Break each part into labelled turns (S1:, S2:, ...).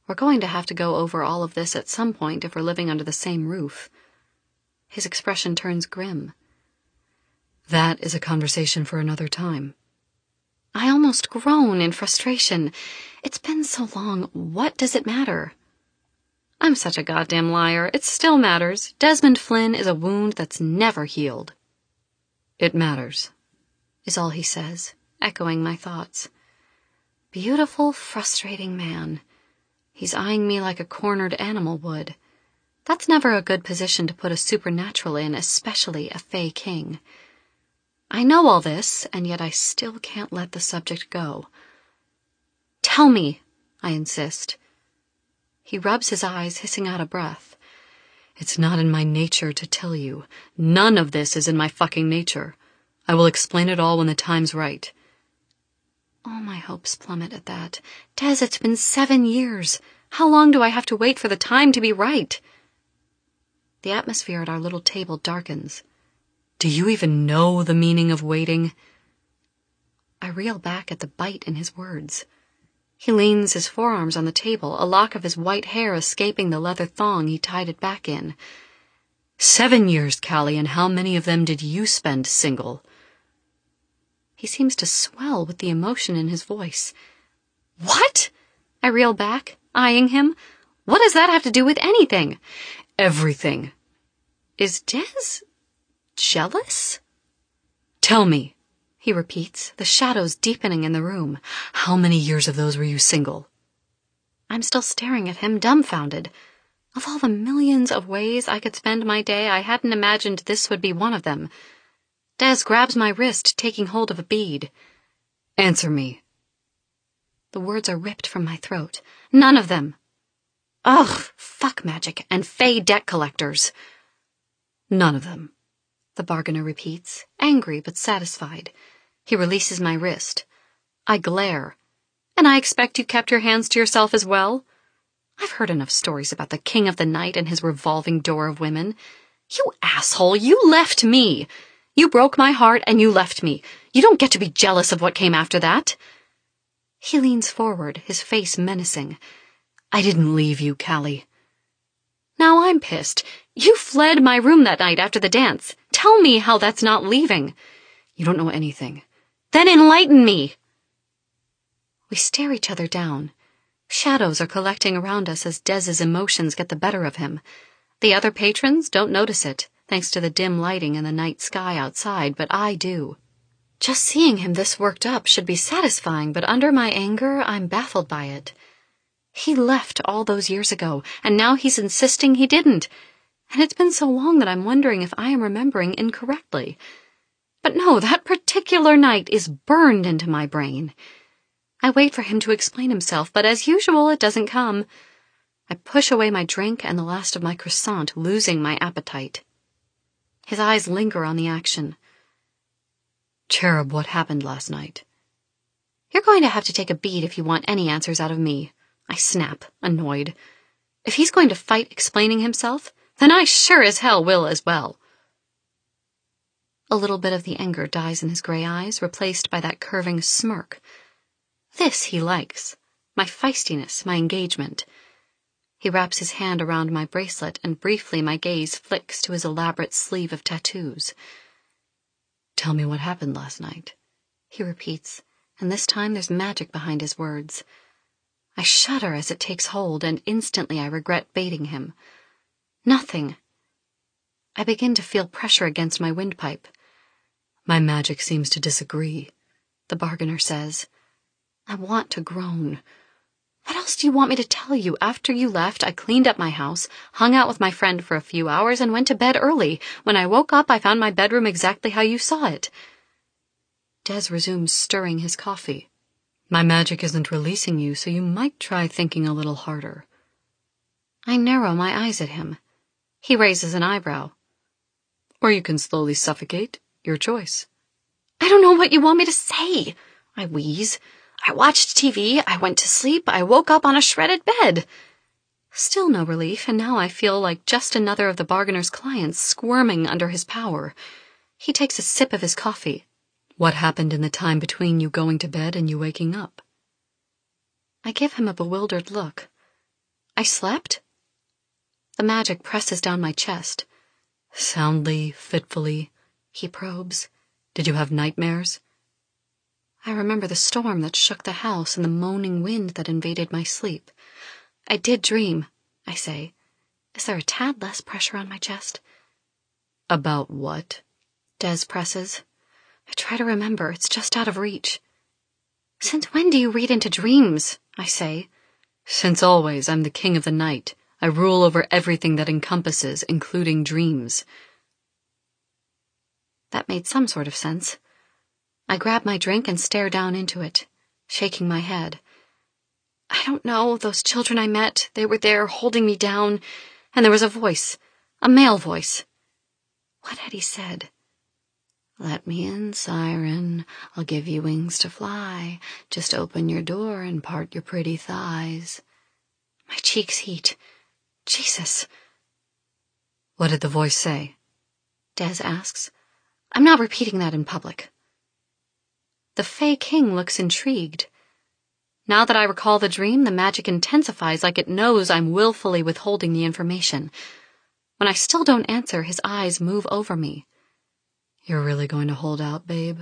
S1: We're going to have to go over all of this at some point if we're living under the same roof. His expression turns grim.
S2: That is a conversation for another time.
S1: I almost groan in frustration. It's been so long. What does it matter? I'm such a goddamn liar. It still matters. Desmond Flynn is a wound that's never healed.
S2: It matters,
S1: is all he says, echoing my thoughts. Beautiful, frustrating man. He's eyeing me like a cornered animal would. That's never a good position to put a supernatural in, especially a Fae King. I know all this, and yet I still can't let the subject go. Tell me, I insist. He rubs his eyes, hissing out a breath.
S2: It's not in my nature to tell you. None of this is in my fucking nature. I will explain it all when the time's right.
S1: All my hopes plummet at that. Des, it's been 7 years. How long do I have to wait for the time to be right? The atmosphere at our little table darkens.
S2: Do you even know the meaning of waiting?
S1: I reel back at the bite in his words. He leans his forearms on the table, a lock of his white hair escaping the leather thong he tied it back in.
S2: 7 years, Callie, and how many of them did you spend single?
S1: He seems to swell with the emotion in his voice. What? I reel back, eyeing him. What does that have to do with anything?
S2: Everything.
S1: Is Des jealous?
S2: Tell me,
S1: he repeats, the shadows deepening in the room.
S2: How many years of those were you single?
S1: I'm still staring at him, dumbfounded. Of all the millions of ways I could spend my day, I hadn't imagined this would be one of them. Des grabs my wrist, taking hold of a bead.
S2: Answer me.
S1: The words are ripped from my throat. None of them. Ugh, fuck magic and Fae debt collectors.
S2: None of them,
S1: the bargainer repeats, angry but satisfied. He releases my wrist. I glare. And I expect you kept your hands to yourself as well? I've heard enough stories about the king of the night and his revolving door of women. You asshole, you left me. You broke my heart and you left me. You don't get to be jealous of what came after that. He leans forward, his face menacing.
S2: I didn't leave you, Callie.
S1: Now I'm pissed. You fled my room that night after the dance. Tell me how that's not leaving.
S2: You don't know anything.
S1: Then enlighten me. We stare each other down. Shadows are collecting around us as Des's emotions get the better of him. The other patrons don't notice it, thanks to the dim lighting and the night sky outside, but I do. Just seeing him this worked up should be satisfying, but under my anger, I'm baffled by it. He left all those years ago, and now he's insisting he didn't. And it's been so long that I'm wondering if I am remembering incorrectly. But no, that particular night is burned into my brain. I wait for him to explain himself, but as usual, it doesn't come. I push away my drink and the last of my croissant, losing my appetite. His eyes linger on the action.
S2: Cherub, what happened last night?
S1: You're going to have to take a beat if you want any answers out of me. I snap, annoyed. If he's going to fight explaining himself, then I sure as hell will as well. A little bit of the anger dies in his gray eyes, replaced by that curving smirk. This he likes. My feistiness, my engagement. He wraps his hand around my bracelet, and briefly my gaze flicks to his elaborate sleeve of tattoos.
S2: Tell me what happened last night,
S1: he repeats, and this time there's magic behind his words. I shudder as it takes hold, and instantly I regret baiting him. Nothing. I begin to feel pressure against my windpipe.
S2: My magic seems to disagree,
S1: the bargainer says. I want to groan. What else do you want me to tell you? After you left, I cleaned up my house, hung out with my friend for a few hours, and went to bed early. When I woke up, I found my bedroom exactly how you saw it. Des resumes stirring his coffee.
S2: My magic isn't releasing you, so you might try thinking a little harder.
S1: I narrow my eyes at him. He raises an eyebrow.
S2: Or you can slowly suffocate. Your choice.
S1: I don't know what you want me to say, I wheeze. I watched TV, I went to sleep, I woke up on a shredded bed. Still no relief, and now I feel like just another of the bargainer's clients squirming under his power. He takes a sip of his coffee.
S2: What happened in the time between you going to bed and you waking up?
S1: I give him a bewildered look. I slept? The magic presses down my chest.
S2: Soundly, fitfully, he probes. Did you have nightmares?
S1: I remember the storm that shook the house and the moaning wind that invaded my sleep. I did dream, I say. Is there a tad less pressure on my chest?
S2: About what?
S1: Des presses. I try to remember, it's just out of reach. Since when do you read into dreams? I say.
S2: Since always, I'm the king of the night. I rule over everything that encompasses, including dreams.
S1: That made some sort of sense. I grab my drink and stare down into it, shaking my head. I don't know, those children I met, they were there holding me down, and there was a voice, a male voice. What had he said? Let me in, siren. I'll give you wings to fly. Just open your door and part your pretty thighs. My cheeks heat. Jesus.
S2: What did the voice say?
S1: Des asks. I'm not repeating that in public. The Fey King looks intrigued. Now that I recall the dream, the magic intensifies like it knows I'm willfully withholding the information. When I still don't answer, his eyes move over me.
S2: You're really going to hold out, babe?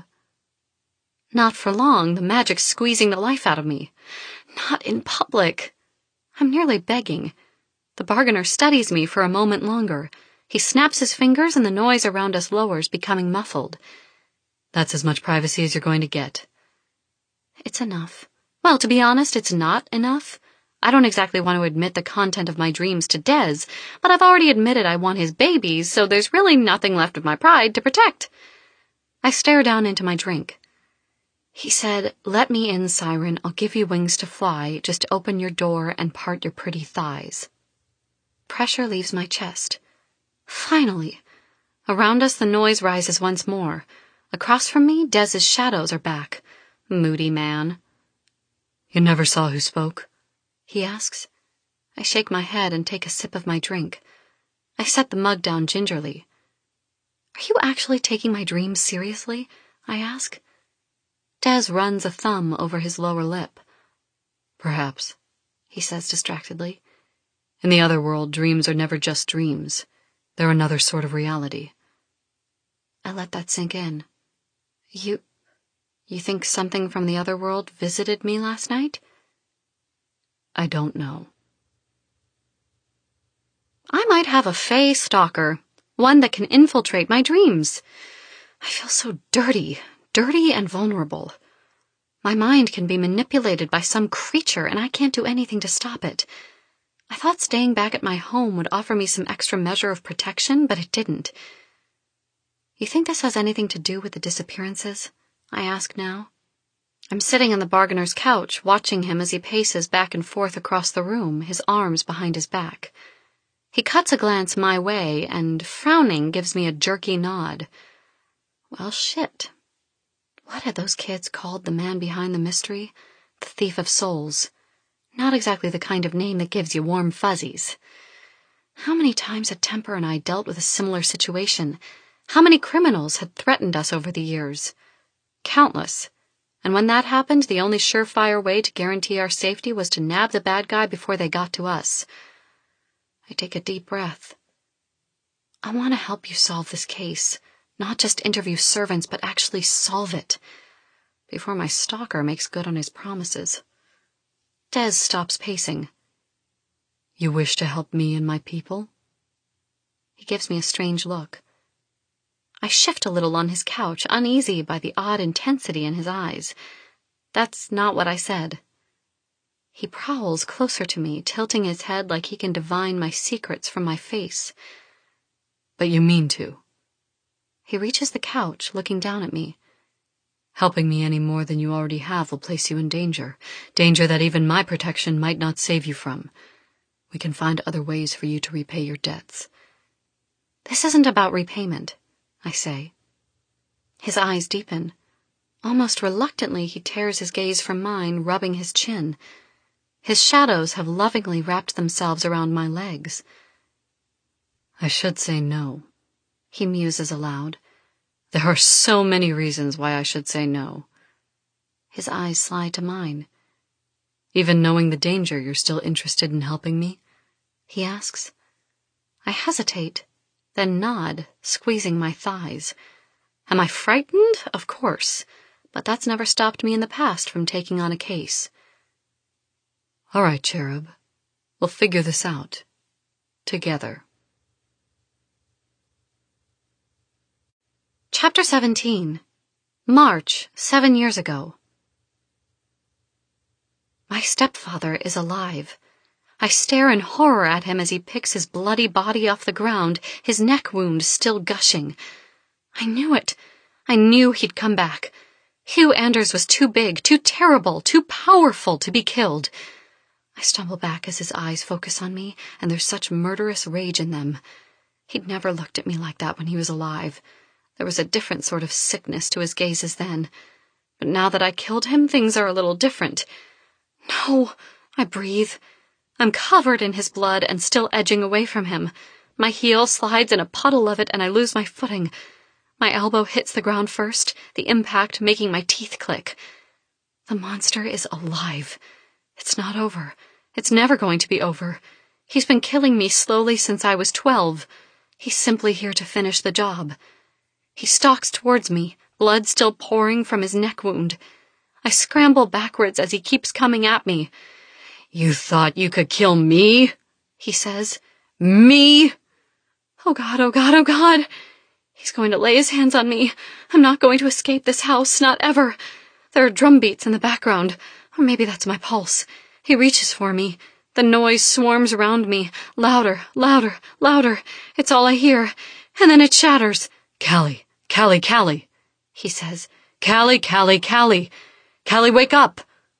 S1: Not for long, the magic's squeezing the life out of me. Not in public. I'm nearly begging. The bargainer studies me for a moment longer. He snaps his fingers and the noise around us lowers, becoming muffled.
S2: That's as much privacy as you're going to get.
S1: It's enough. Well, to be honest, it's not enough. I don't exactly want to admit the content of my dreams to Des, but I've already admitted I want his babies, so there's really nothing left of my pride to protect. I stare down into my drink. He said, let me in, siren. I'll give you wings to fly. Just open your door and part your pretty thighs. Pressure leaves my chest. Finally. Around us, the noise rises once more. Across from me, Des's shadows are back. Moody man.
S2: You never saw who spoke?
S1: He asks. I shake my head and take a sip of my drink. I set the mug down gingerly. Are you actually taking my dreams seriously? I ask. Des runs a thumb over his lower lip.
S2: Perhaps,
S1: he says distractedly.
S2: In the other world, dreams are never just dreams. They're another sort of reality.
S1: I let that sink in. You think something from the other world visited me last night?
S2: I don't know.
S1: I might have a Fey stalker, one that can infiltrate my dreams. I feel so dirty and vulnerable. My mind can be manipulated by some creature, and I can't do anything to stop it. I thought staying back at my home would offer me some extra measure of protection, but it didn't. You think this has anything to do with the disappearances? I ask now. I'm sitting on the bargainer's couch, watching him as he paces back and forth across the room, his arms behind his back. He cuts a glance my way and, frowning, gives me a jerky nod. Well, shit. What had those kids called the man behind the mystery? The thief of souls. Not exactly the kind of name that gives you warm fuzzies. How many times had Temper and I dealt with a similar situation? How many criminals had threatened us over the years? Countless. And when that happened, the only surefire way to guarantee our safety was to nab the bad guy before they got to us. I take a deep breath. I want to help you solve this case. Not just interview servants, but actually solve it. Before my stalker makes good on his promises. Des stops pacing.
S2: You wish to help me and my people?
S1: He gives me a strange look. I shift a little on his couch, uneasy by the odd intensity in his eyes. That's not what I said. He prowls closer to me, tilting his head like he can divine my secrets from my face.
S2: But you mean to?
S1: He reaches the couch, looking down at me.
S2: Helping me any more than you already have will place you in danger. Danger that even my protection might not save you from. We can find other ways for you to repay your debts.
S1: This isn't about repayment, I say. His eyes deepen. Almost reluctantly, he tears his gaze from mine, rubbing his chin. His shadows have lovingly wrapped themselves around my legs.
S2: I should say no,
S1: he muses aloud.
S2: There are so many reasons why I should say no.
S1: His eyes slide to mine.
S2: Even knowing the danger, you're still interested in helping me?
S1: he asks. I hesitate, then nod, squeezing my thighs. Am I frightened? Of course, but that's never stopped me in the past from taking on a case.
S2: All right, Cherub. We'll figure this out. Together.
S1: Chapter 17. March, 7 years ago. My stepfather is alive. I stare in horror at him as he picks his bloody body off the ground, his neck wound still gushing. I knew it. I knew he'd come back. Hugh Anders was too big, too terrible, too powerful to be killed. I stumble back as his eyes focus on me, and there's such murderous rage in them. He'd never looked at me like that when he was alive. There was a different sort of sickness to his gazes then. But now that I killed him, things are a little different. No, I breathe. I'm covered in his blood and still edging away from him. My heel slides in a puddle of it and I lose my footing. My elbow hits the ground first, the impact making my teeth click. The monster is alive. It's not over. It's never going to be over. He's been killing me slowly since I was 12. He's simply here to finish the job. He stalks towards me, blood still pouring from his neck wound. I scramble backwards as he keeps coming at me.
S2: You thought you could kill me? He says. Me?
S1: Oh God, oh God, oh God. He's going to lay his hands on me. I'm not going to escape this house, not ever. There are drum beats in the background, or maybe that's my pulse. He reaches for me. The noise swarms around me, louder, louder, louder. It's all I hear, and then it shatters.
S2: Callie, he says. Callie. Callie, wake up!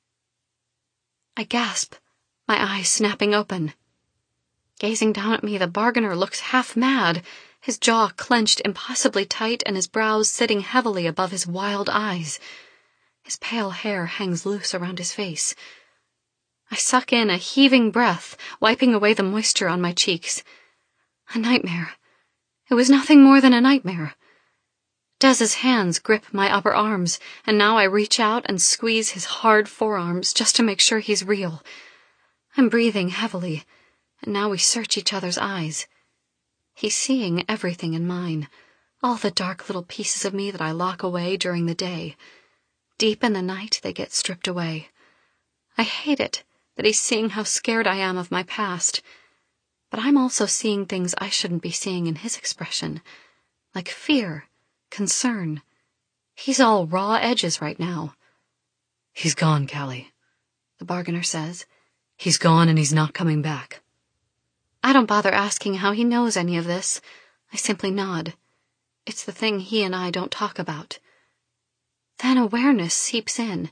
S1: I gasp, my eyes snapping open. Gazing down at me, the bargainer looks half mad, his jaw clenched impossibly tight and his brows sitting heavily above his wild eyes. His pale hair hangs loose around his face. I suck in a heaving breath, wiping away the moisture on my cheeks. A nightmare. It was nothing more than a nightmare. Dez's hands grip my upper arms, and now I reach out and squeeze his hard forearms just to make sure he's real. I'm breathing heavily, and now we search each other's eyes. He's seeing everything in mine, all the dark little pieces of me that I lock away during the day. Deep in the night, they get stripped away. I hate it that he's seeing how scared I am of my past, but I'm also seeing things I shouldn't be seeing in his expression, like fear, concern. He's all raw edges right now.
S2: He's gone, Callie,
S1: the bargainer says.
S2: He's gone and he's not coming back.
S1: I don't bother asking how he knows any of this. I simply nod. It's the thing he and I don't talk about. Then awareness seeps in.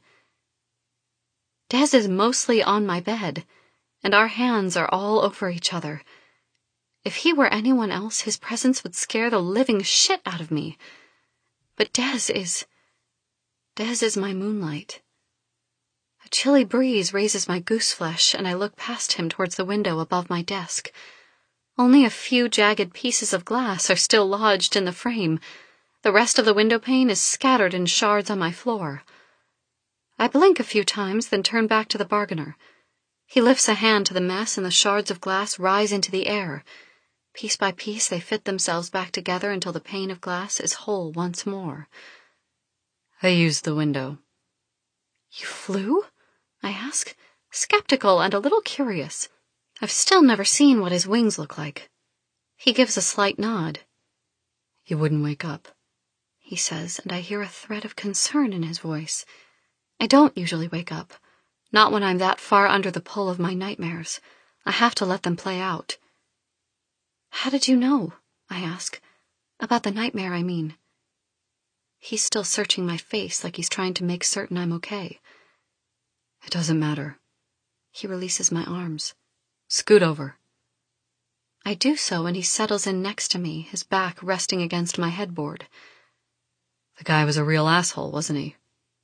S1: Dez is mostly on my bed, and our hands are all over each other. If he were anyone else, his presence would scare the living shit out of me. But Dez is my moonlight. A chilly breeze raises my gooseflesh, and I look past him towards the window above my desk. Only a few jagged pieces of glass are still lodged in the frame. The rest of the window pane is scattered in shards on my floor. I blink a few times, then turn back to the bargainer. He lifts a hand to the mess, and the shards of glass rise into the air. Piece by piece, they fit themselves back together until the pane of glass is whole once more.
S2: I used the window.
S1: You flew? I ask, skeptical and a little curious. I've still never seen what his wings look like. He gives a slight nod.
S2: You wouldn't wake up,
S1: he says, and I hear a thread of concern in his voice. I don't usually wake up, not when I'm that far under the pull of my nightmares. I have to let them play out. How did you know? I ask. About the nightmare, I mean. He's still searching my face like he's trying to make certain I'm okay.
S2: It doesn't matter.
S1: He releases my arms.
S2: Scoot over.
S1: I do so, and he settles in next to me, his back resting against my headboard.
S2: The guy was a real asshole, wasn't he?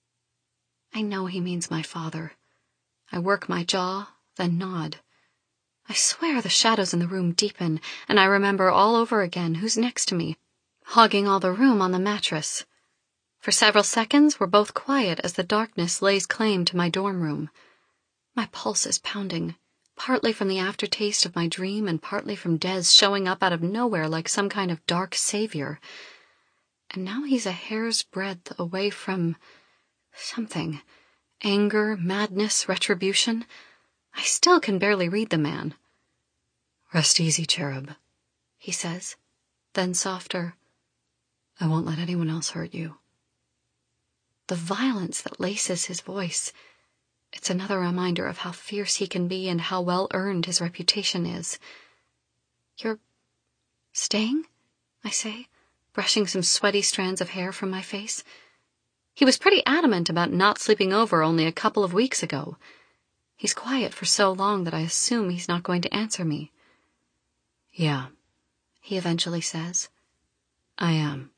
S1: I know he means my father. I work my jaw, then nod. I swear the shadows in the room deepen, and I remember all over again who's next to me, hogging all the room on the mattress. For several seconds, we're both quiet as the darkness lays claim to my dorm room. My pulse is pounding. partly from the aftertaste of my dream and partly from Des showing up out of nowhere like some kind of dark savior. And now he's a hair's breadth away from something. Anger, madness, retribution. I still can barely read the man.
S2: "Rest easy, Cherub,"
S1: he says, then softer.
S2: "I won't let anyone else hurt you."
S1: The violence that laces his voice. It's another reminder of how fierce he can be and how well-earned his reputation is. "You're staying?" I say, brushing some sweaty strands of hair from my face. He was pretty adamant about not sleeping over only a couple of weeks ago. He's quiet for so long that I assume he's not going to answer me.
S2: "Yeah,"
S1: he eventually says.
S2: "I am."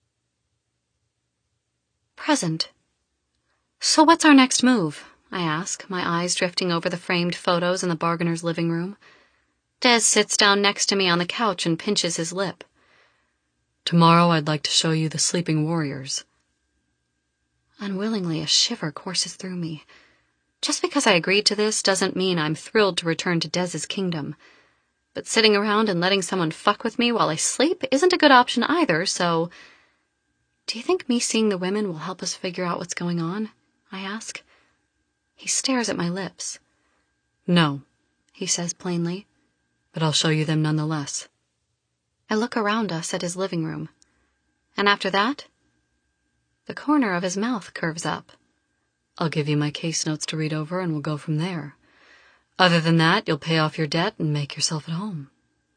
S1: Present. So what's our next move? I ask, my eyes drifting over the framed photos in the bargainer's living room. Des sits down next to me on the couch and pinches his lip.
S2: "Tomorrow I'd like to show you the Sleeping Warriors."
S1: Unwillingly, a shiver courses through me. Just because I agreed to this doesn't mean I'm thrilled to return to Des's kingdom. But sitting around and letting someone fuck with me while I sleep isn't a good option either, so... Do you think me seeing the women will help us figure out what's going on? I ask. He stares at my lips.
S2: "No,"
S1: he says plainly.
S2: "But I'll show you them nonetheless."
S1: I look around us at his living room. And after that? The corner of his mouth curves up.
S2: "I'll give you my case notes to read over and we'll go from there. Other than that, you'll pay off your debt and make yourself at home."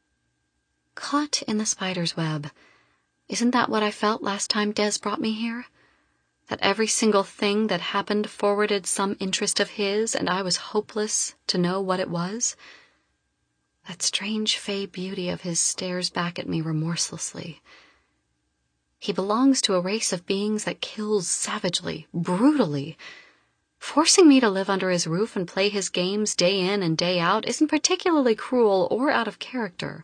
S1: Caught in the spider's web. Isn't that what I felt last time Des brought me here? That every single thing that happened forwarded some interest of his, and I was hopeless to know what it was? That strange fey beauty of his stares back at me remorselessly. He belongs to a race of beings that kills savagely, brutally. Forcing me to live under his roof and play his games day in and day out isn't particularly cruel or out of character.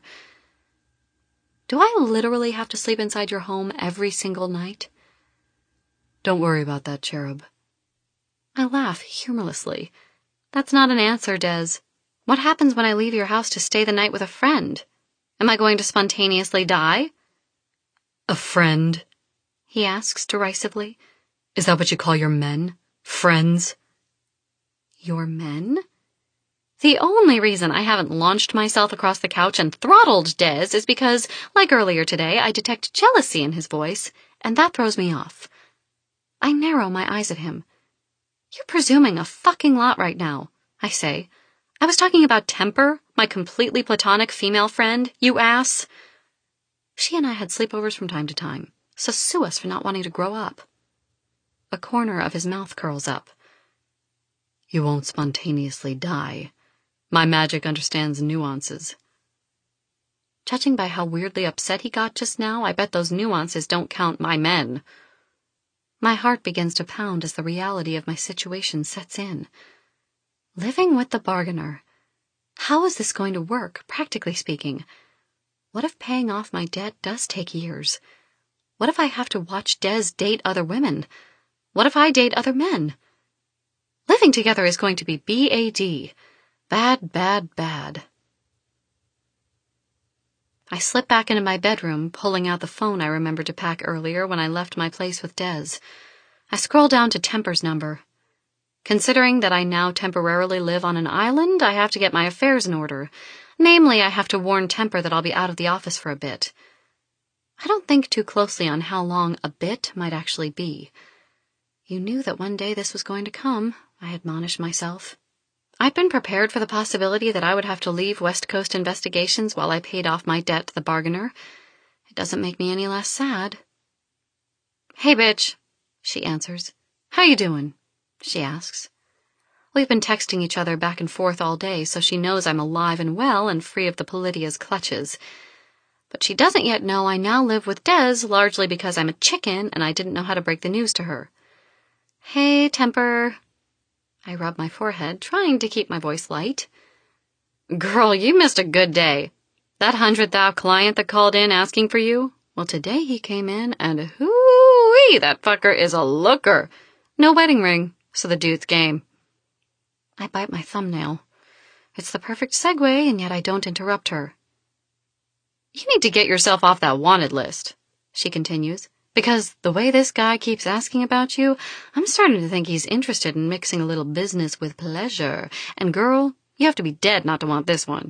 S1: Do I literally have to sleep inside your home every single night?
S2: "Don't worry about that, Cherub."
S1: I laugh humorlessly. That's not an answer, Des. What happens when I leave your house to stay the night with a friend? Am I going to spontaneously die?
S2: "A friend?"
S1: he asks derisively.
S2: "Is that what you call your men? Friends?"
S1: Your men? The only reason I haven't launched myself across the couch and throttled Des is because, like earlier today, I detect jealousy in his voice, and that throws me off. I narrow my eyes at him. You're presuming a fucking lot right now, I say. I was talking about Temper, my completely platonic female friend, you ass. She and I had sleepovers from time to time, so sue us for not wanting to grow up. A corner of his mouth curls up.
S2: "You won't spontaneously die. My magic understands nuances."
S1: Judging by how weirdly upset he got just now, I bet those nuances don't count my men. My heart begins to pound as the reality of my situation sets in. Living with the bargainer. How is this going to work, practically speaking? What if paying off my debt does take years? What if I have to watch Des date other women? What if I date other men? Living together is going to be BAD. Bad, bad, bad. I slip back into my bedroom, pulling out the phone I remembered to pack earlier when I left my place with Des. I scroll down to Temper's number. Considering that I now temporarily live on an island, I have to get my affairs in order. Namely, I have to warn Temper that I'll be out of the office for a bit. I don't think too closely on how long a bit might actually be. You knew that one day this was going to come, I admonished myself. I'd been prepared for the possibility that I would have to leave West Coast Investigations while I paid off my debt to the bargainer. It doesn't make me any less sad. "Hey, bitch," she answers. "How you doing?" she asks. We've been texting each other back and forth all day, so she knows I'm alive and well and free of the Polydia's clutches. But she doesn't yet know I now live with Des largely because I'm a chicken and I didn't know how to break the news to her. "Hey, Temper." I rub my forehead, trying to keep my voice light. "Girl, you missed a good day. That 100,000 client that called in asking for you? Well, today he came in, and hoo-wee, that fucker is a looker. No wedding ring, so the dude's game." I bite my thumbnail. It's the perfect segue, and yet I don't interrupt her. You need to get yourself off that wanted list, she continues, because the way this guy keeps asking about you, I'm starting to think he's interested in mixing a little business with pleasure. And girl, you have to be dead not to want this one.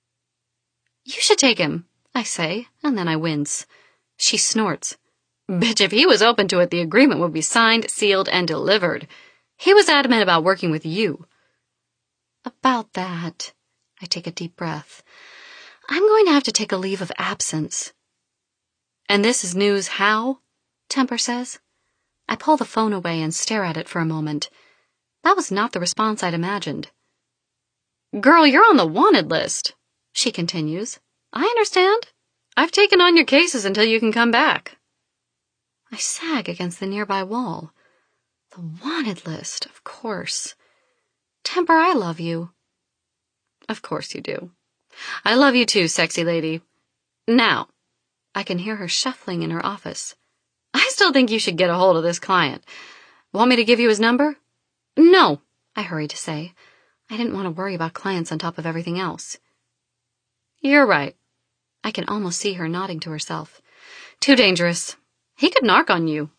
S1: You should take him, I say, and then I wince. She snorts. Bitch, if he was open to it, the agreement would be signed, sealed, and delivered. He was adamant about working with you. About that, I take a deep breath. I'm going to have to take a leave of absence. And this is news how? Temper says. I pull the phone away and stare at it for a moment. That was not the response I'd imagined. Girl, you're on the wanted list, she continues. I understand. I've taken on your cases until you can come back. I sag against the nearby wall. The wanted list, of course. Temper, I love you. Of course you do. I love you too, sexy lady. Now, I can hear her shuffling in her office. I still think you should get a hold of this client. Want me to give you his number? No, I hurry to say. I didn't want to worry about clients on top of everything else. You're right. I can almost see her nodding to herself. Too dangerous. He could narc on you.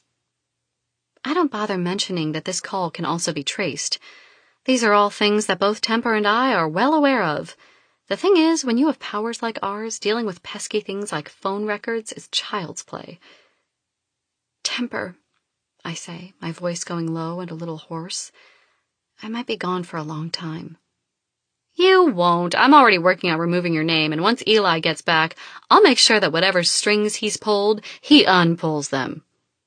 S1: I don't bother mentioning that this call can also be traced. These are all things that both Temper and I are well aware of. The thing is, when you have powers like ours, dealing with pesky things like phone records is child's play. Temper, I say, my voice going low and a little hoarse. I might be gone for a long time. You won't. I'm already working on removing your name, and once Eli gets back, I'll make sure that whatever strings he's pulled, he unpulls them.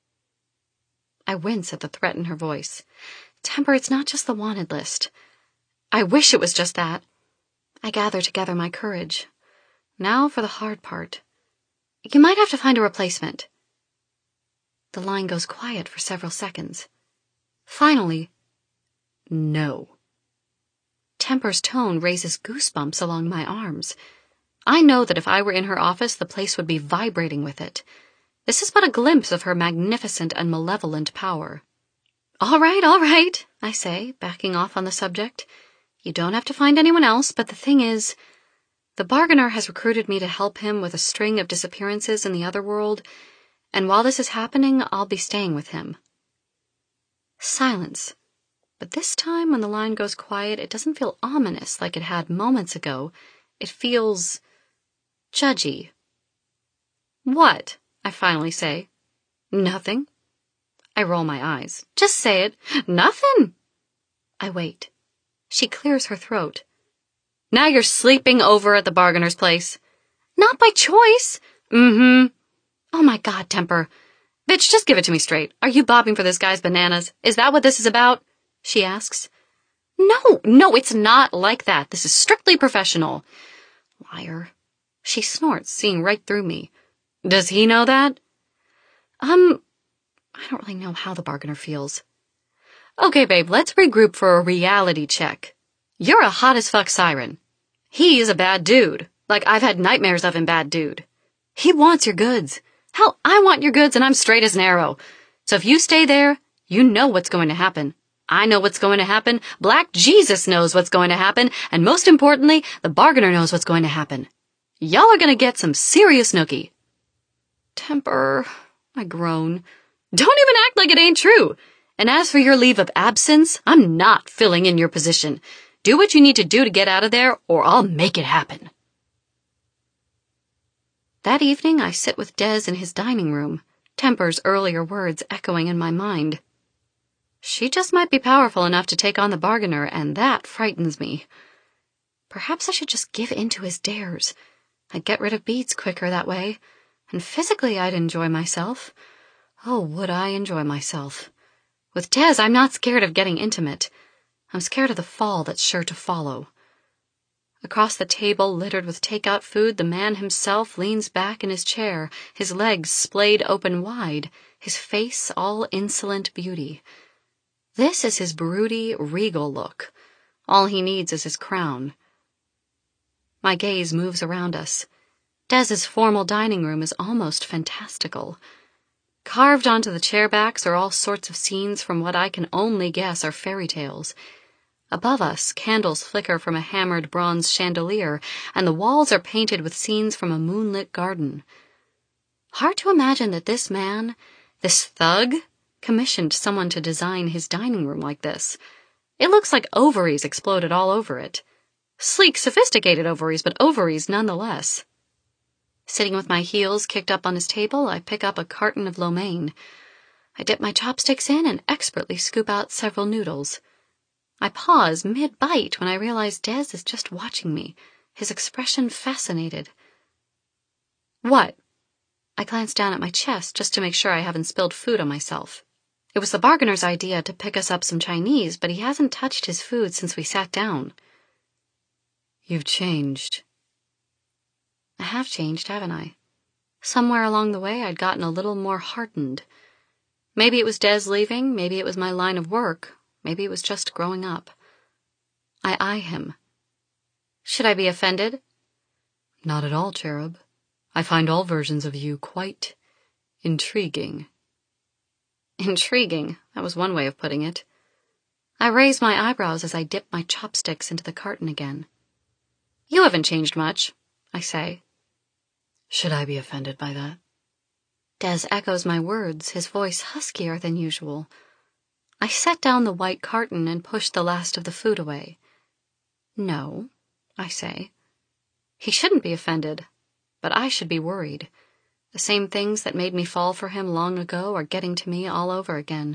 S1: I wince at the threat in her voice. Temper, it's not just the wanted list. I wish it was just that. I gather together my courage. Now for the hard part. You might have to find a replacement. The line goes quiet for several seconds. Finally, no. Temper's tone raises goosebumps along my arms. I know that if I were in her office, the place would be vibrating with it. This is but a glimpse of her magnificent and malevolent power. All right, I say, backing off on the subject. You don't have to find anyone else, but the thing is, the bargainer has recruited me to help him with a string of disappearances in the other world, and while this is happening, I'll be staying with him. Silence. But this time, when the line goes quiet, it doesn't feel ominous like it had moments ago. It feels judgy. What? I finally say. Nothing. I roll my eyes. Just say it. Nothing. I wait. She clears her throat. Now you're sleeping over at the bargainer's place. Not by choice. Oh my God, Temper. Bitch, just give it to me straight. Are you bobbing for this guy's bananas? Is that what this is about? She asks. No, it's not like that. This is strictly professional. Liar. She snorts, seeing right through me. Does he know that? I don't really know how the bargainer feels. Okay, babe, let's regroup for a reality check. You're a hot-as-fuck siren. He is a bad dude. Like, I've had nightmares of him, bad dude. He wants your goods. Hell, I want your goods and I'm straight as an arrow. So if you stay there, you know what's going to happen. I know what's going to happen. Black Jesus knows what's going to happen. And most importantly, the bargainer knows what's going to happen. Y'all are going to get some serious nookie. Temper, I groan. Don't even act like it ain't true. And as for your leave of absence, I'm not filling in your position. Do what you need to do to get out of there, or I'll make it happen. That evening, I sit with Des in his dining room, Temper's earlier words echoing in my mind. She just might be powerful enough to take on the bargainer, and that frightens me. Perhaps I should just give in to his dares. I'd get rid of beads quicker that way, and physically I'd enjoy myself. Oh, would I enjoy myself. With Des, I'm not scared of getting intimate. I'm scared of the fall that's sure to follow. Across the table, littered with takeout food, the man himself leans back in his chair, his legs splayed open wide, his face all insolent beauty. This is his broody, regal look. All he needs is his crown. My gaze moves around us. Des's formal dining room is almost fantastical. Carved onto the chair backs are all sorts of scenes from what I can only guess are fairy tales. Above us, candles flicker from a hammered bronze chandelier, and the walls are painted with scenes from a moonlit garden. Hard to imagine that this man, this thug, commissioned someone to design his dining room like this. It looks like ovaries exploded all over it. Sleek, sophisticated ovaries, but ovaries nonetheless. Sitting with my heels kicked up on his table, I pick up a carton of lo mein. I dip my chopsticks in and expertly scoop out several noodles. I pause mid-bite when I realize Des is just watching me, his expression fascinated. What? I glance down at my chest just to make sure I haven't spilled food on myself. It was the bargainer's idea to pick us up some Chinese, but he hasn't touched his food since we sat down.
S2: You've changed.
S1: I have changed, haven't I? Somewhere along the way I'd gotten a little more hardened. Maybe it was Des leaving, maybe it was my line of work, maybe it was just growing up. I eye him. Should I be offended?
S2: Not at all, Cherub. I find all versions of you quite intriguing.
S1: Intriguing, that was one way of putting it. I raise my eyebrows as I dip my chopsticks into the carton again. You haven't changed much, I say.
S2: Should I be offended by that?
S1: Des echoes my words, his voice huskier than usual. I set down the white carton and push the last of the food away. No, I say. He shouldn't be offended, but I should be worried. The same things that made me fall for him long ago are getting to me all over again.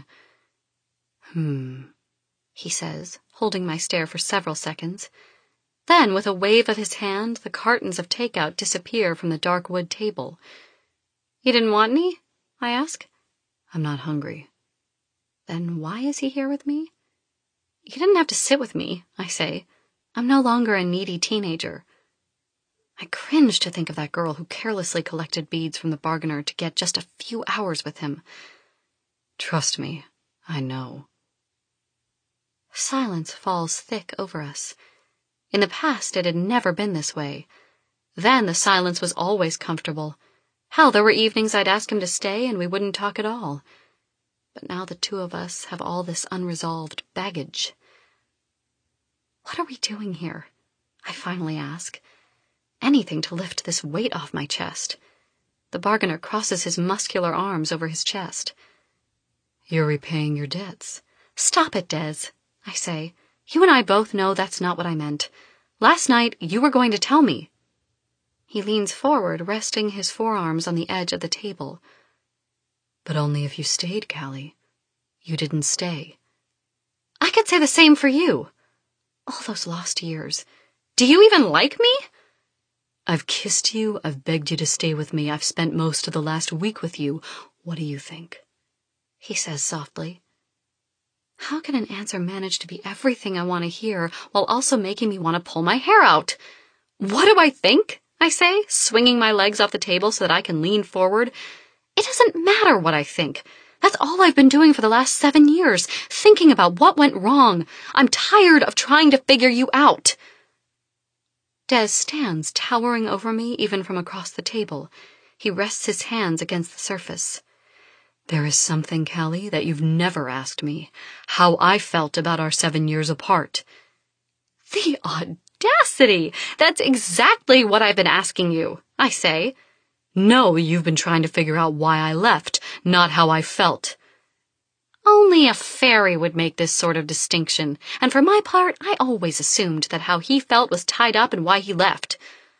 S1: He says, holding my stare for several seconds. Then, with a wave of his hand, the cartons of takeout disappear from the dark wood table. You didn't want any? I ask.
S2: I'm not hungry.
S1: Then why is he here with me? You didn't have to sit with me, I say. I'm no longer a needy teenager. I cringe to think of that girl who carelessly collected beads from the bargainer to get just a few hours with him.
S2: Trust me, I know.
S1: Silence falls thick over us. In the past, it had never been this way. Then the silence was always comfortable. Hell, there were evenings I'd ask him to stay and we wouldn't talk at all. But now the two of us have all this unresolved baggage. What are we doing here? I finally ask. Anything to lift this weight off my chest. The bargainer crosses his muscular arms over his chest.
S2: You're repaying your debts.
S1: Stop it, Des, I say. You and I both know that's not what I meant. Last night, you were going to tell me. He leans forward, resting his forearms on the edge of the table.
S2: But only if you stayed, Callie. You didn't stay.
S1: I could say the same for you. All those lost years. Do you even like me?
S2: I've kissed you, I've begged you to stay with me, I've spent most of the last week with you. What do you think?
S1: He says softly. How can an answer manage to be everything I want to hear while also making me want to pull my hair out? What do I think? I say, swinging my legs off the table so that I can lean forward. It doesn't matter what I think. That's all I've been doing for the last 7 years, thinking about what went wrong. I'm tired of trying to figure you out. Des stands towering over me even from across the table. He rests his hands against the surface.
S2: There is something, Callie, that you've never asked me. How I felt about our 7 years apart.
S1: The audacity! That's exactly what I've been asking you, I say.
S2: No, you've been trying to figure out why I left, not how I felt.
S1: Only a fairy would make this sort of distinction, and for my part, I always assumed that how he felt was tied up in why he left.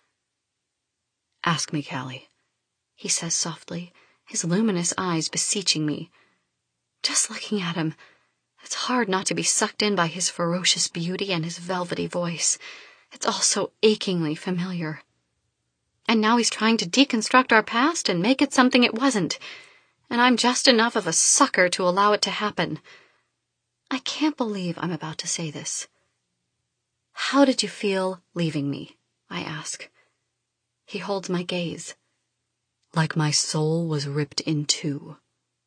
S2: Ask me, Callie,
S1: he says softly, his luminous eyes beseeching me. Just looking at him, it's hard not to be sucked in by his ferocious beauty and his velvety voice. It's all so achingly familiar. And now he's trying to deconstruct our past and make it something it wasn't. And I'm just enough of a sucker to allow it to happen. I can't believe I'm about to say this. How did you feel leaving me? I ask. He holds my gaze.
S2: Like my soul was ripped in two.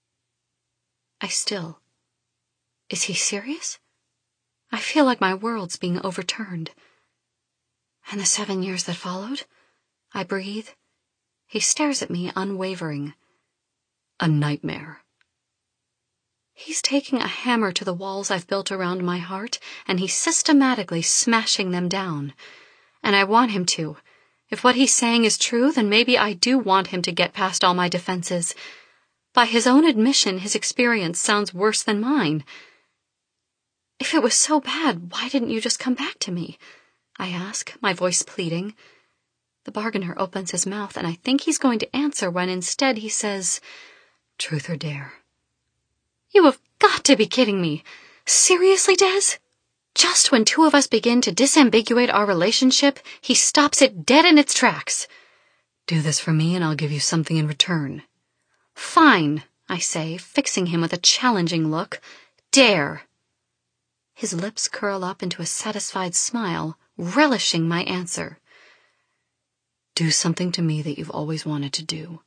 S1: I still. Is he serious? I feel like my world's being overturned. And the 7 years that followed? I breathe. He stares at me, unwavering.
S2: A nightmare.
S1: He's taking a hammer to the walls I've built around my heart, and he's systematically smashing them down. And I want him to. If what he's saying is true, then maybe I do want him to get past all my defenses. By his own admission, his experience sounds worse than mine. If it was so bad, why didn't you just come back to me? I ask, my voice pleading. The bargainer opens his mouth, and I think he's going to answer when instead he says,
S2: "Truth or dare?"
S1: You have got to be kidding me. Seriously, Des? Just when two of us begin to disambiguate our relationship, he stops it dead in its tracks.
S2: "Do this for me and I'll give you something in return."
S1: Fine, I say, fixing him with a challenging look. Dare. His lips curl up into a satisfied smile, relishing my answer.
S2: "Do something to me that you've always wanted to do."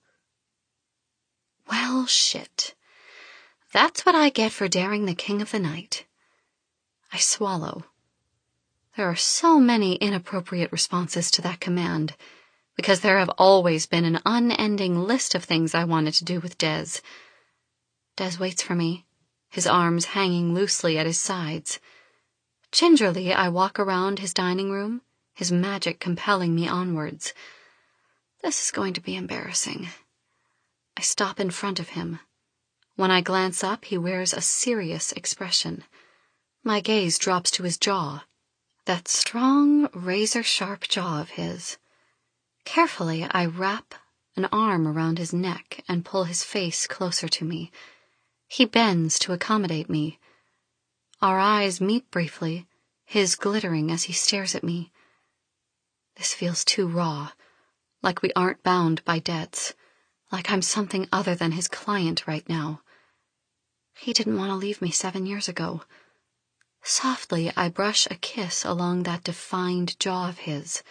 S1: Well, shit. That's what I get for daring the king of the night. I swallow. There are so many inappropriate responses to that command, because there have always been an unending list of things I wanted to do with Des. Des waits for me, his arms hanging loosely at his sides. Gingerly, I walk around his dining room, his magic compelling me onwards. This is going to be embarrassing. I stop in front of him. When I glance up, he wears a serious expression. My gaze drops to his jaw, that strong, razor-sharp jaw of his. Carefully, I wrap an arm around his neck and pull his face closer to me. He bends to accommodate me. Our eyes meet briefly, his glittering as he stares at me. This feels too raw, like we aren't bound by debts, like I'm something other than his client right now. He didn't want to leave me 7 years ago. Softly, I brush a kiss along that defined jaw of his.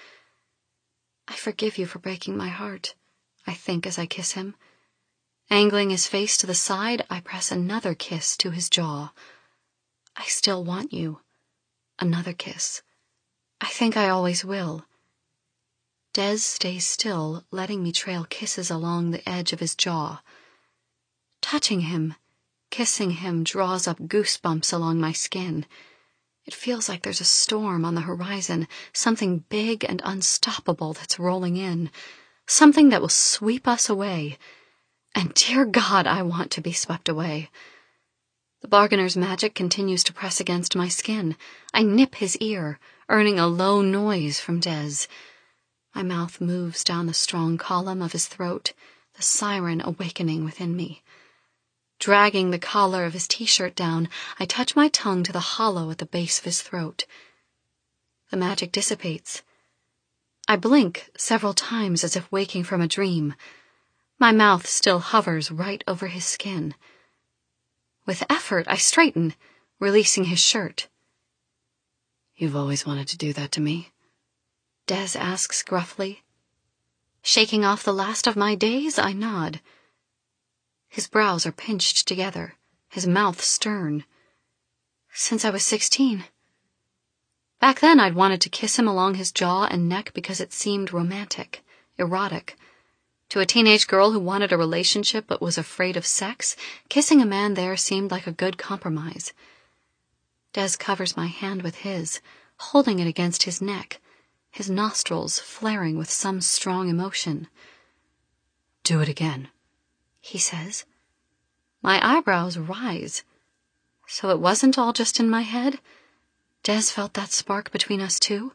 S1: I forgive you for breaking my heart, I think as I kiss him. Angling his face to the side, I press another kiss to his jaw. I still want you. Another kiss. I think I always will. Des stays still, letting me trail kisses along the edge of his jaw. Touching him, kissing him draws up goosebumps along my skin. It feels like there's a storm on the horizon, something big and unstoppable that's rolling in, something that will sweep us away. And dear God, I want to be swept away. The bargainer's magic continues to press against my skin. I nip his ear, earning a low noise from Des. My mouth moves down the strong column of his throat, the siren awakening within me. Dragging the collar of his t-shirt down, I touch my tongue to the hollow at the base of his throat. The magic dissipates. I blink several times as if waking from a dream. My mouth still hovers right over his skin. With effort, I straighten, releasing his shirt.
S2: "You've always wanted to do that to me?"
S1: Des asks gruffly. Shaking off the last of my days, I nod. His brows are pinched together, his mouth stern. Since I was 16. Back then, I'd wanted to kiss him along his jaw and neck because it seemed romantic, erotic. To a teenage girl who wanted a relationship but was afraid of sex, kissing a man there seemed like a good compromise. Des covers my hand with his, holding it against his neck, his nostrils flaring with some strong emotion.
S2: "Do it again,"
S1: he says. My eyebrows rise. So it wasn't all just in my head? Des felt that spark between us too?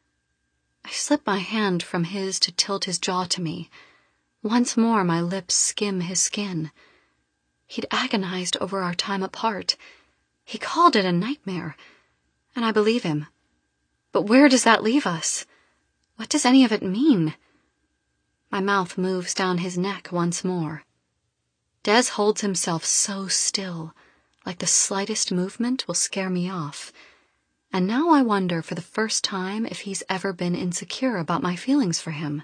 S1: I slip my hand from his to tilt his jaw to me. Once more my lips skim his skin. He'd agonized over our time apart. He called it a nightmare, and I believe him. But where does that leave us? What does any of it mean? My mouth moves down his neck once more. Des holds himself so still, like the slightest movement will scare me off. And now I wonder for the first time if he's ever been insecure about my feelings for him.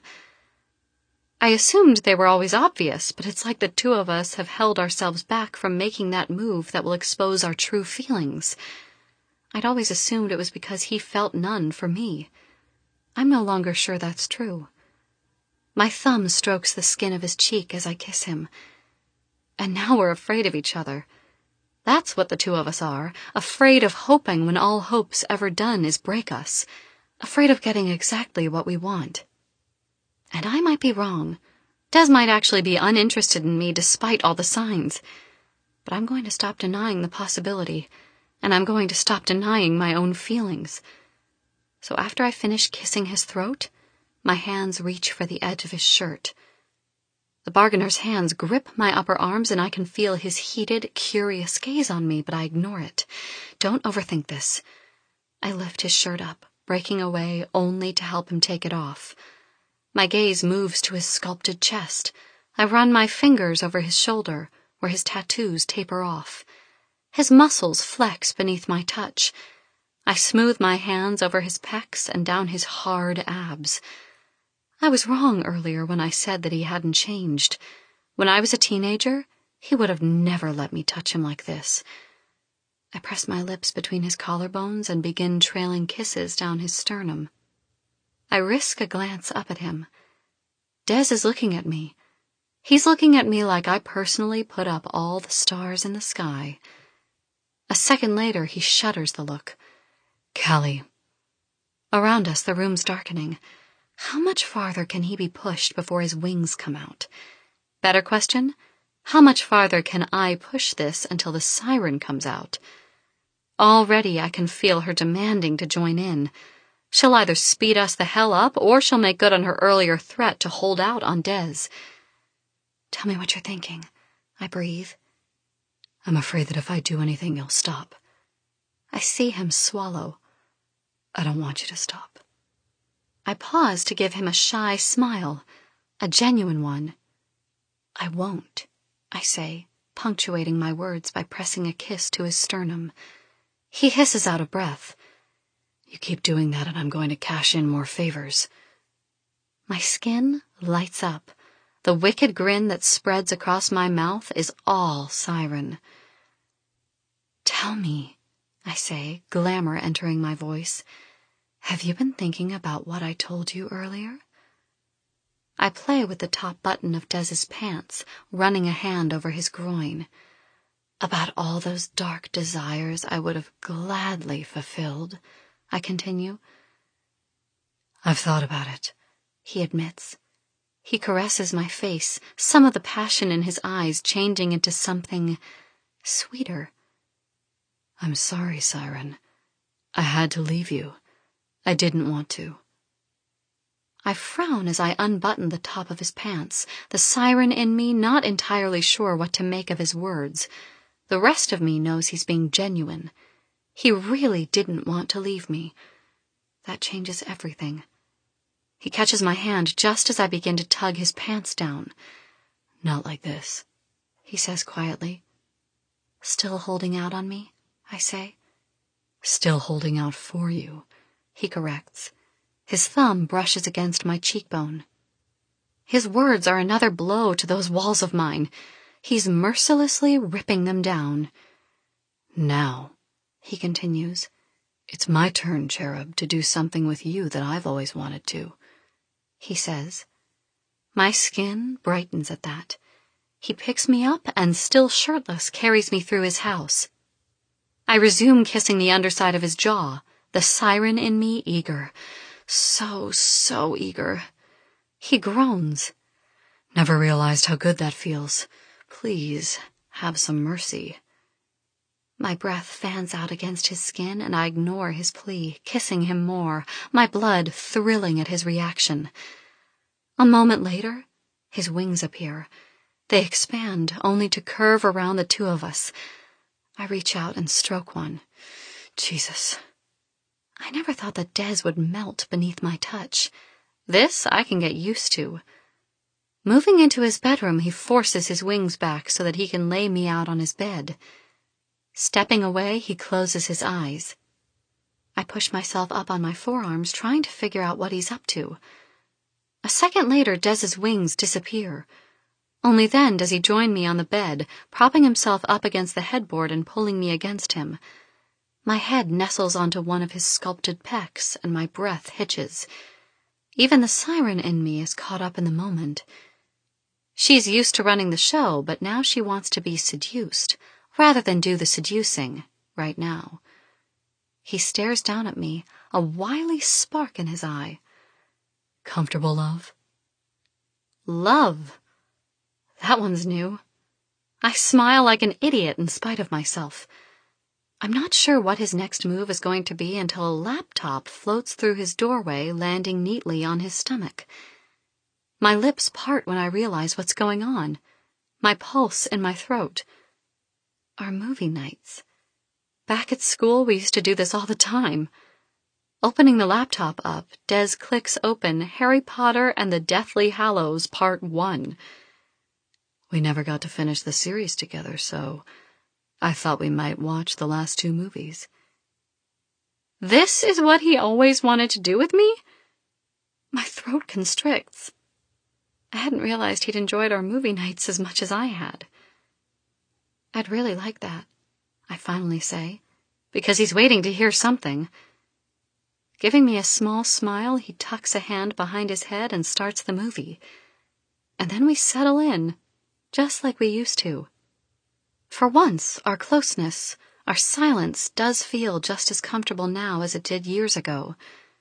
S1: I assumed they were always obvious, but it's like the two of us have held ourselves back from making that move that will expose our true feelings. I'd always assumed it was because he felt none for me. I'm no longer sure that's true. My thumb strokes the skin of his cheek as I kiss him. And now we're afraid of each other. That's what the two of us are, afraid of hoping when all hope's ever done is break us, afraid of getting exactly what we want. And I might be wrong. Des might actually be uninterested in me despite all the signs. But I'm going to stop denying the possibility, and I'm going to stop denying my own feelings. So after I finish kissing his throat, my hands reach for the edge of his shirt. The bargainer's hands grip my upper arms, and I can feel his heated, curious gaze on me, but I ignore it. Don't overthink this. I lift his shirt up, breaking away only to help him take it off. My gaze moves to his sculpted chest. I run my fingers over his shoulder, where his tattoos taper off. His muscles flex beneath my touch. I smooth my hands over his pecs and down his hard abs. I was wrong earlier when I said that he hadn't changed. When I was a teenager, he would have never let me touch him like this. I press my lips between his collarbones and begin trailing kisses down his sternum. I risk a glance up at him. Des is looking at me. He's looking at me like I personally put up all the stars in the sky. A second later, he shudders the look.
S2: Callie.
S1: Around us, the room's darkening. How much farther can he be pushed before his wings come out? Better question, how much farther can I push this until the siren comes out? Already I can feel her demanding to join in. She'll either speed us the hell up, or she'll make good on her earlier threat to hold out on Des. Tell me what you're thinking, I breathe.
S2: I'm afraid that if I do anything, you'll stop.
S1: I see him swallow.
S2: I don't want you to stop.
S1: I pause to give him a shy smile, a genuine one. I won't, I say, punctuating my words by pressing a kiss to his sternum. He hisses out of breath.
S2: You keep doing that and I'm going to cash in more favors.
S1: My skin lights up. The wicked grin that spreads across my mouth is all siren. Tell me, I say, glamour entering my voice. Have you been thinking about what I told you earlier? I play with the top button of Des's pants, running a hand over his groin. About all those dark desires I would have gladly fulfilled, I continue.
S2: I've thought about it,
S1: he admits. He caresses my face, some of the passion in his eyes changing into something sweeter.
S2: I'm sorry, Siren. I had to leave you. I didn't want to.
S1: I frown as I unbutton the top of his pants, the siren in me not entirely sure what to make of his words. The rest of me knows he's being genuine. He really didn't want to leave me. That changes everything. He catches my hand just as I begin to tug his pants down.
S2: Not like this,
S1: he says quietly. Still holding out on me, I say.
S2: Still holding out for you,
S1: he corrects. His thumb brushes against my cheekbone. His words are another blow to those walls of mine. He's mercilessly ripping them down.
S2: Now,
S1: he continues,
S2: it's my turn, Cherub, to do something with you that I've always wanted to,
S1: he says. My skin brightens at that. He picks me up and, still shirtless, carries me through his house. I resume kissing the underside of his jaw, the siren in me eager. So eager. He groans.
S2: Never realized how good that feels. Please, have some mercy.
S1: My breath fans out against his skin, and I ignore his plea, kissing him more, my blood thrilling at his reaction. A moment later, his wings appear. They expand, only to curve around the two of us. I reach out and stroke one.
S2: Jesus.
S1: I never thought that Des would melt beneath my touch. This I can get used to. Moving into his bedroom, he forces his wings back so that he can lay me out on his bed. Stepping away, he closes his eyes. I push myself up on my forearms, trying to figure out what he's up to. A second later, Des's wings disappear. Only then does he join me on the bed, propping himself up against the headboard and pulling me against him. My head nestles onto one of his sculpted pecs, and my breath hitches. Even the siren in me is caught up in the moment. She's used to running the show, but now she wants to be seduced, rather than do the seducing right now. He stares down at me, a wily spark in his eye.
S2: Comfortable, love?
S1: Love. That one's new. I smile like an idiot in spite of myself. I'm not sure what his next move is going to be until a laptop floats through his doorway, landing neatly on his stomach. My lips part when I realize what's going on, my pulse in my throat. Our movie nights. Back at school, we used to do this all the time. Opening the laptop up, Des clicks open Harry Potter and the Deathly Hallows Part 1.
S2: We never got to finish the series together, so I thought we might watch the last 2 movies.
S1: This is what he always wanted to do with me? My throat constricts. I hadn't realized he'd enjoyed our movie nights as much as I had. I'd really like that, I finally say, because he's waiting to hear something. Giving me a small smile, he tucks a hand behind his head and starts the movie. And then we settle in, just like we used to. For once, our closeness, our silence does feel just as comfortable now as it did years ago.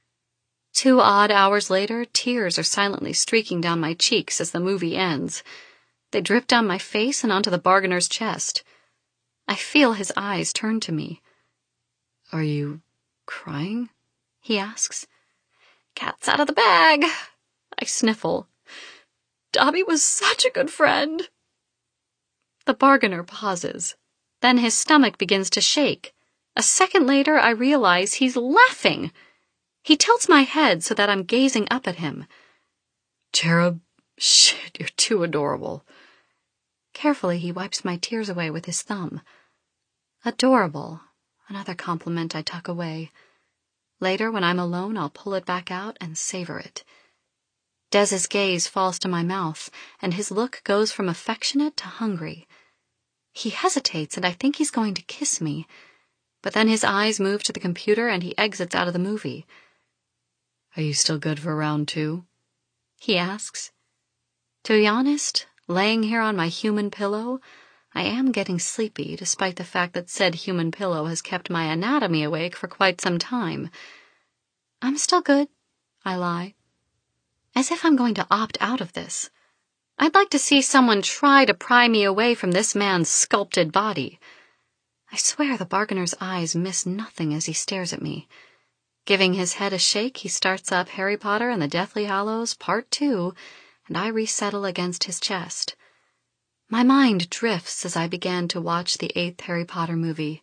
S1: 2 odd hours later, tears are silently streaking down my cheeks as the movie ends. They drip down my face and onto the bargainer's chest. I feel his eyes turn to me.
S2: Are you crying?
S1: He asks. Cat's out of the bag. I sniffle. Dobby was such a good friend. The bargainer pauses. Then his stomach begins to shake. A second later, I realize he's laughing. He tilts my head so that I'm gazing up at him.
S2: Cherub, shit, you're too adorable.
S1: Carefully, he wipes my tears away with his thumb. Adorable. Another compliment I tuck away. Later, when I'm alone, I'll pull it back out and savor it. Des's gaze falls to my mouth, and his look goes from affectionate to hungry. He hesitates, and I think he's going to kiss me. But then his eyes move to the computer, and he exits out of the movie.
S2: Are you still good for round 2?
S1: He asks. To be honest, laying here on my human pillow, I am getting sleepy, despite the fact that said human pillow has kept my anatomy awake for quite some time. I'm still good, I lie. As if I'm going to opt out of this. I'd like to see someone try to pry me away from this man's sculpted body. I swear the bargainer's eyes miss nothing as he stares at me. Giving his head a shake, he starts up Harry Potter and the Deathly Hallows Part 2, and I resettle against his chest. My mind drifts as I began to watch the 8th Harry Potter movie.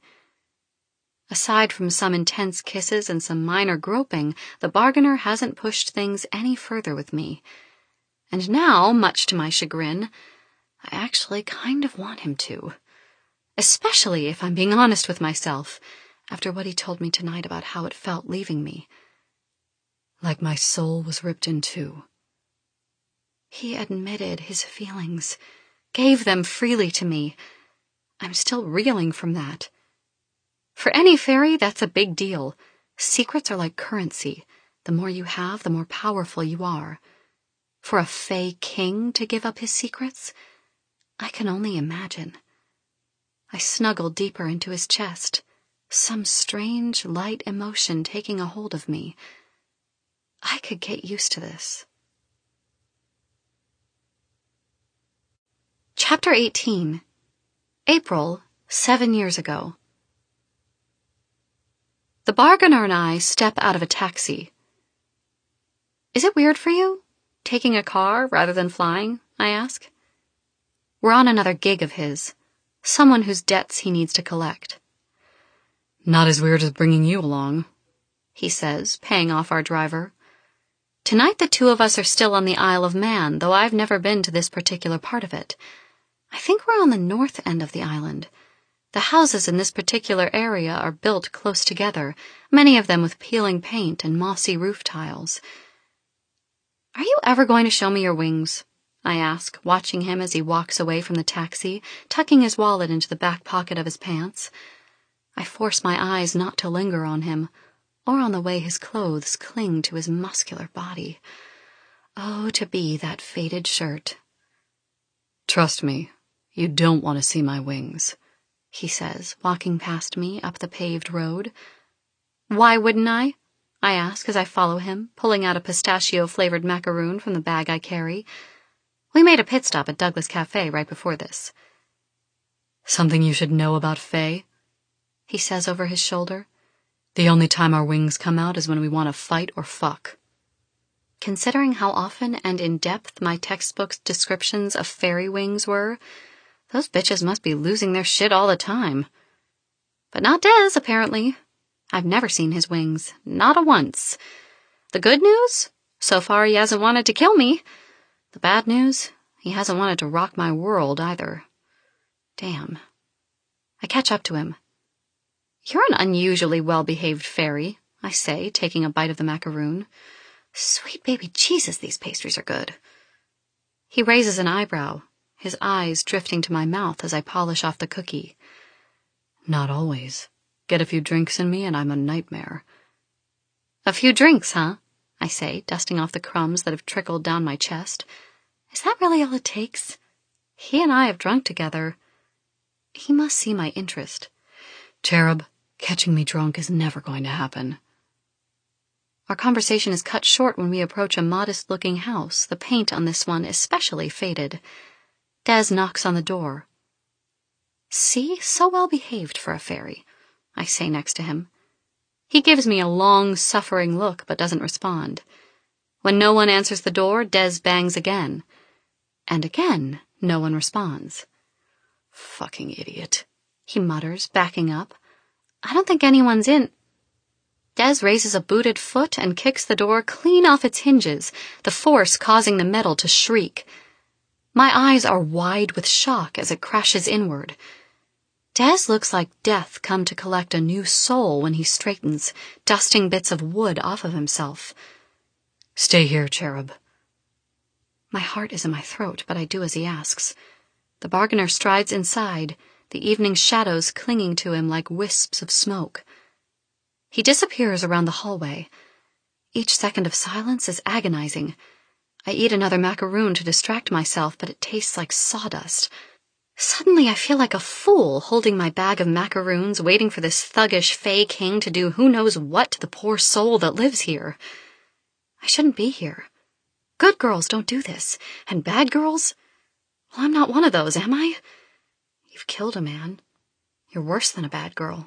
S1: Aside from some intense kisses and some minor groping, the bargainer hasn't pushed things any further with me. And now, much to my chagrin, I actually kind of want him to. Especially if I'm being honest with myself, after what he told me tonight about how it felt leaving me.
S2: Like my soul was ripped in 2.
S1: He admitted his feelings, gave them freely to me. I'm still reeling from that. For any fairy, that's a big deal. Secrets are like currency. The more you have, the more powerful you are. For a Fae king to give up his secrets? I can only imagine. I snuggle deeper into his chest, some strange, light emotion taking a hold of me. I could get used to this. Chapter 18. April, 7 years ago. The bargainer and I step out of a taxi. Is it weird for you, taking a car rather than flying? I ask. We're on another gig of his, someone whose debts he needs to collect.
S2: Not as weird as bringing you along,
S1: he says, paying off our driver. Tonight the 2 of us are still on the Isle of Man, though I've never been to this particular part of it. I think we're on the north end of the island. The houses in this particular area are built close together, many of them with peeling paint and mossy roof tiles. Are you ever going to show me your wings? I ask, watching him as he walks away from the taxi, tucking his wallet into the back pocket of his pants. I force my eyes not to linger on him, or on the way his clothes cling to his muscular body. Oh, to be that faded shirt.
S2: Trust me, you don't want to see my wings.
S1: he says, walking past me up the paved road. Why wouldn't I ask as I follow him, pulling out a pistachio-flavored macaroon from the bag I carry. We made a pit stop at Douglas Cafe right before this.
S2: Something you should know about Faye,
S1: he says over his shoulder.
S2: The only time our wings come out is when we want to fight or fuck.
S1: Considering how often and in-depth my textbook's descriptions of fairy wings were, those bitches must be losing their shit all the time. But not Des, apparently. I've never seen his wings, not a once. The good news? So far he hasn't wanted to kill me. The bad news? He hasn't wanted to rock my world either. Damn. I catch up to him. You're an unusually well-behaved fairy, I say, taking a bite of the macaroon. Sweet baby Jesus, these pastries are good. He raises an eyebrow, his eyes drifting to my mouth as I polish off the cookie.
S2: Not always. Get a few drinks in me and I'm a nightmare.
S1: A few drinks, huh? I say, dusting off the crumbs that have trickled down my chest. Is that really all it takes? He and I have drunk together. He must see my interest.
S2: Cherub, catching me drunk is never going to happen.
S1: Our conversation is cut short when we approach a modest-looking house, the paint on this one especially faded. Des knocks on the door. See? So well-behaved for a fairy, I say next to him. He gives me a long, suffering look, but doesn't respond. When no one answers the door, Des bangs again. And again, no one responds.
S2: Fucking idiot,
S1: he mutters, backing up. I don't think anyone's in. Des raises a booted foot and kicks the door clean off its hinges, the force causing the metal to shriek. My eyes are wide with shock as it crashes inward. Des looks like death come to collect a new soul when he straightens, dusting bits of wood off of himself.
S2: Stay here, Cherub.
S1: My heart is in my throat, but I do as he asks. The bargainer strides inside, the evening shadows clinging to him like wisps of smoke. He disappears around the hallway. Each second of silence is agonizing. I eat another macaroon to distract myself, but it tastes like sawdust. Suddenly I feel like a fool holding my bag of macaroons, waiting for this thuggish Fae King to do who knows what to the poor soul that lives here. I shouldn't be here. Good girls don't do this, and bad girls? Well, I'm not one of those, am I? You've killed a man. You're worse than a bad girl.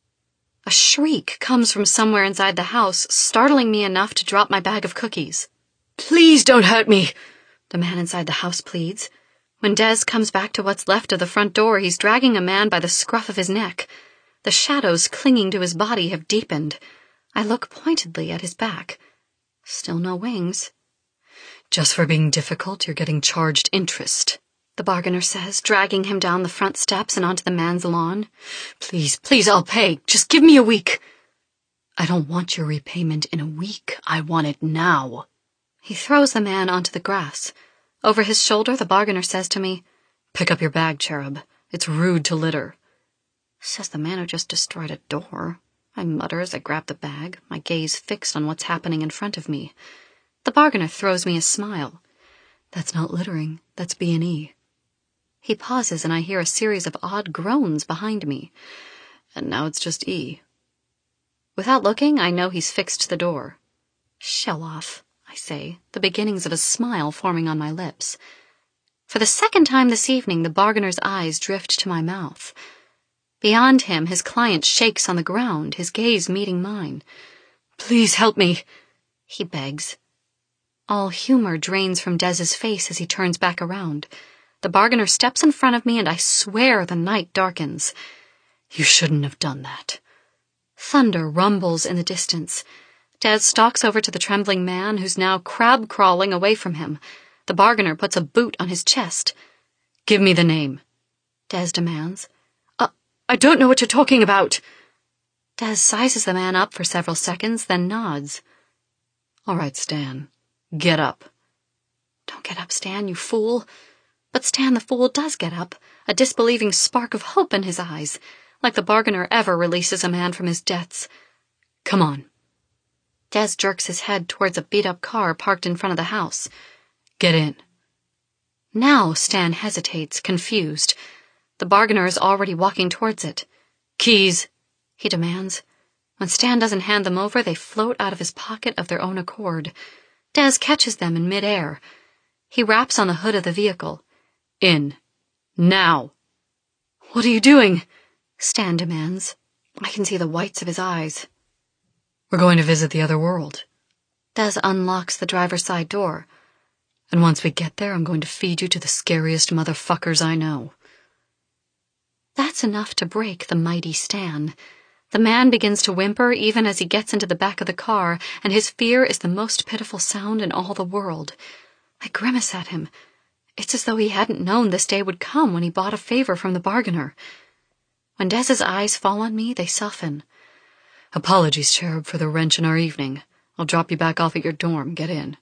S1: A shriek comes from somewhere inside the house, startling me enough to drop my bag of cookies.
S2: Please don't hurt me,
S1: the man inside the house pleads. When Des comes back to what's left of the front door, he's dragging a man by the scruff of his neck. The shadows clinging to his body have deepened. I look pointedly at his back. Still no wings.
S2: Just for being difficult, you're getting charged interest,
S1: the bargainer says, dragging him down the front steps and onto the man's lawn.
S2: Please, I'll pay. Just give me a week. I don't want your repayment in a week. I want it now.
S1: He throws the man onto the grass. Over his shoulder, the bargainer says to me,
S2: Pick up your bag, Cherub. It's rude to litter.
S1: Says the man who just destroyed a door. I mutter as I grab the bag, my gaze fixed on what's happening in front of me. The bargainer throws me a smile.
S2: That's not littering. That's B&E.
S1: He pauses and I hear a series of odd groans behind me.
S2: And now it's just E.
S1: Without looking, I know he's fixed the door. Shell off, I say, the beginnings of a smile forming on my lips. For the second time this evening, the bargainer's eyes drift to my mouth. Beyond him, his client shakes on the ground, his gaze meeting mine.
S2: Please help me,
S1: he begs. All humor drains from Des's face as he turns back around. The bargainer steps in front of me and I swear the night darkens.
S2: You shouldn't have done that.
S1: Thunder rumbles in the distance. Des stalks over to the trembling man who's now crab-crawling away from him. The bargainer puts a boot on his chest.
S2: Give me the name,
S1: Des demands.
S2: I don't know what you're talking about.
S1: Des sizes the man up for several seconds, then nods.
S2: All right, Stan. Get up.
S1: Don't get up, Stan, you fool. But Stan the fool does get up, a disbelieving spark of hope in his eyes, like the bargainer ever releases a man from his debts.
S2: Come on.
S1: Des jerks his head towards a beat-up car parked in front of the house.
S2: Get in.
S1: Now Stan hesitates, confused. The bargainer is already walking towards it.
S2: Keys,
S1: he demands. When Stan doesn't hand them over, they float out of his pocket of their own accord. Des catches them in mid-air. He raps on the hood of the vehicle.
S2: In. Now.
S1: What are you doing? Stan demands. I can see the whites of his eyes.
S2: We're going to visit the other world.
S1: Des unlocks the driver's side door.
S2: And once we get there, I'm going to feed you to the scariest motherfuckers I know.
S1: That's enough to break the mighty Stan. The man begins to whimper even as he gets into the back of the car, and his fear is the most pitiful sound in all the world. I grimace at him. It's as though he hadn't known this day would come when he bought a favor from the bargainer. When Des's eyes fall on me, they soften.
S2: Apologies, Cherub, for the wrench in our evening. I'll drop you back off at your dorm. Get in.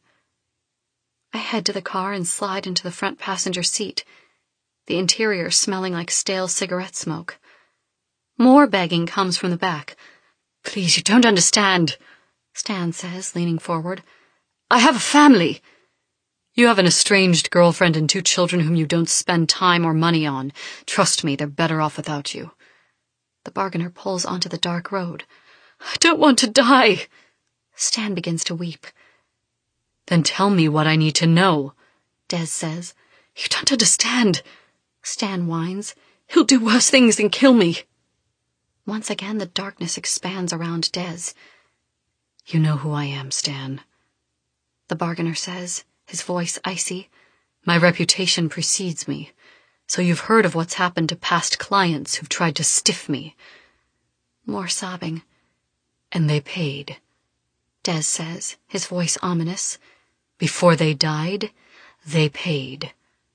S1: I head to the car and slide into the front passenger seat, the interior smelling like stale cigarette smoke. More begging comes from the back.
S2: Please, you don't understand,
S1: Stan says, leaning forward.
S2: I have a family. You have an estranged girlfriend and 2 children whom you don't spend time or money on. Trust me, they're better off without you.
S1: The bargainer pulls onto the dark road.
S2: I don't want to die.
S1: Stan begins to weep.
S2: Then tell me what I need to know,
S1: Des says.
S2: You don't understand.
S1: Stan whines.
S2: He'll do worse things than kill me.
S1: Once again, the darkness expands around Des.
S2: You know who I am, Stan,
S1: the bargainer says, his voice icy.
S2: My reputation precedes me, so you've heard of what's happened to past clients who've tried to stiff me.
S1: More sobbing.
S2: And they paid,
S1: Des says, his voice ominous.
S2: Before they died, they paid.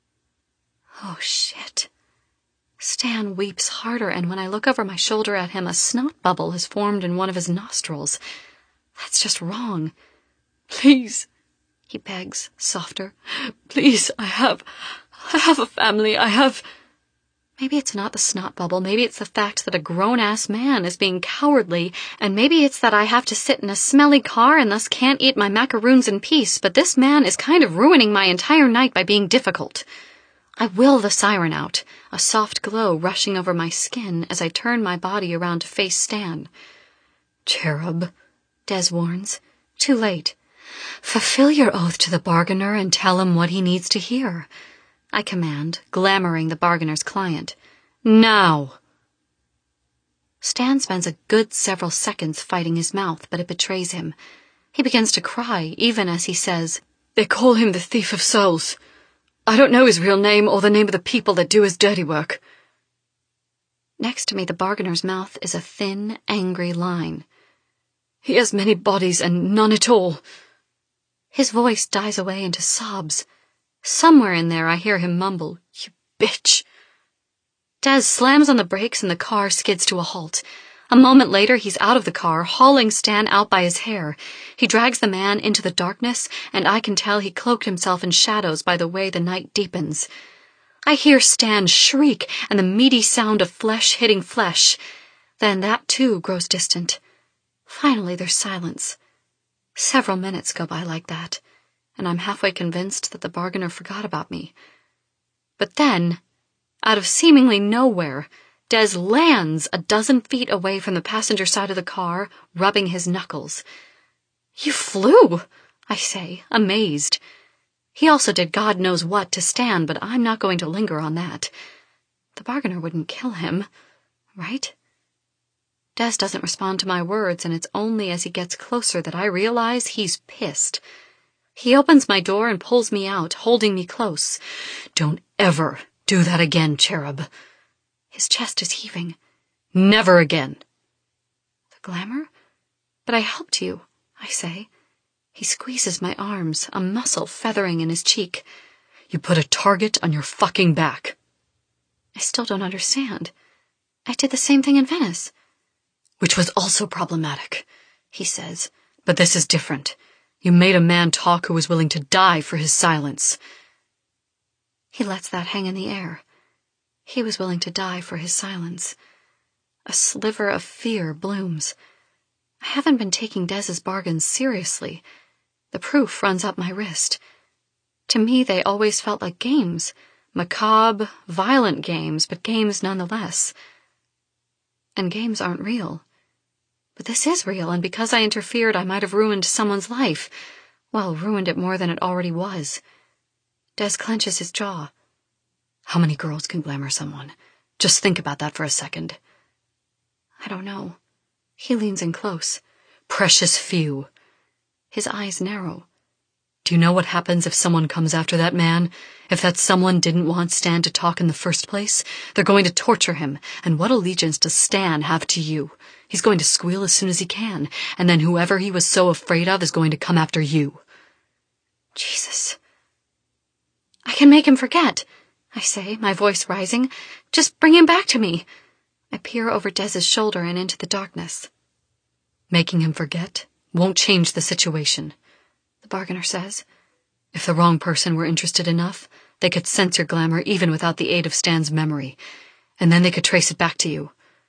S1: Oh, shit. Stan weeps harder, and when I look over my shoulder at him, a snot bubble has formed in one of his nostrils. That's just wrong.
S2: Please,
S1: he begs, softer.
S2: Please, I have a family,
S1: Maybe it's not the snot bubble, maybe it's the fact that a grown-ass man is being cowardly, and maybe it's that I have to sit in a smelly car and thus can't eat my macaroons in peace, but this man is kind of ruining my entire night by being difficult. I will the siren out, a soft glow rushing over my skin as I turn my body around to face Stan.
S2: Cherub,
S1: Des warns. Too late.
S2: Fulfill your oath to the bargainer and tell him what he needs to hear,
S1: I command, glamoring the bargainer's client.
S2: Now!
S1: Stan spends a good several seconds fighting his mouth, but it betrays him. He begins to cry, even as he says,
S2: They call him the Thief of Souls. I don't know his real name or the name of the people that do his dirty work.
S1: Next to me, the bargainer's mouth is a thin, angry line.
S2: He has many bodies and none at all.
S1: His voice dies away into sobs. Somewhere in there I hear him mumble, You bitch. Des slams on the brakes and the car skids to a halt. A moment later, he's out of the car, hauling Stan out by his hair. He drags the man into the darkness, and I can tell he cloaked himself in shadows by the way the night deepens. I hear Stan shriek and the meaty sound of flesh hitting flesh. Then that too grows distant. Finally, there's silence. Several minutes go by like that, and I'm halfway convinced that the bargainer forgot about me. But then, out of seemingly nowhere, Des lands a dozen feet away from the passenger side of the car, rubbing his knuckles. You flew, I say, amazed. He also did God knows what to Stan, but I'm not going to linger on that. The bargainer wouldn't kill him, right? Des doesn't respond to my words, and it's only as he gets closer that I realize he's pissed. He opens my door and pulls me out, holding me close.
S2: Don't ever do that again, Cherub.
S1: His chest is heaving.
S2: Never again.
S1: The glamour? But I helped you, I say. He squeezes my arms, a muscle feathering in his cheek.
S2: You put a target on your fucking back.
S1: I still don't understand. I did the same thing in Venice.
S2: Which was also problematic, he says. But this is different. You made a man talk who was willing to die for his silence.
S1: He lets that hang in the air. He was willing to die for his silence. A sliver of fear blooms. I haven't been taking Des's bargains seriously. The proof runs up my wrist. To me, they always felt like games, Macabre, violent games, but games nonetheless. And games aren't real. But this is real, and because I interfered, I might have ruined someone's life. Well, ruined it more than it already was. Des clenches his jaw. How many girls can glamour someone? Just think about that for a second. I don't know. He leans in close. Precious few. His eyes narrow. Do you know what happens if someone comes after that man? If that someone didn't want Stan to talk in the first place? They're going to torture him, and what allegiance does Stan have to you? He's going to squeal as soon as he can, and then whoever he was so afraid of is going to come after you. Jesus. I can make him forget, I say, my voice rising. Just bring him back to me. I peer over Des's shoulder and into the darkness. Making him forget won't change the situation, the bargainer says. If the wrong person were interested enough, they could sense your glamour even without the aid of Stan's memory, and then they could trace it back to you.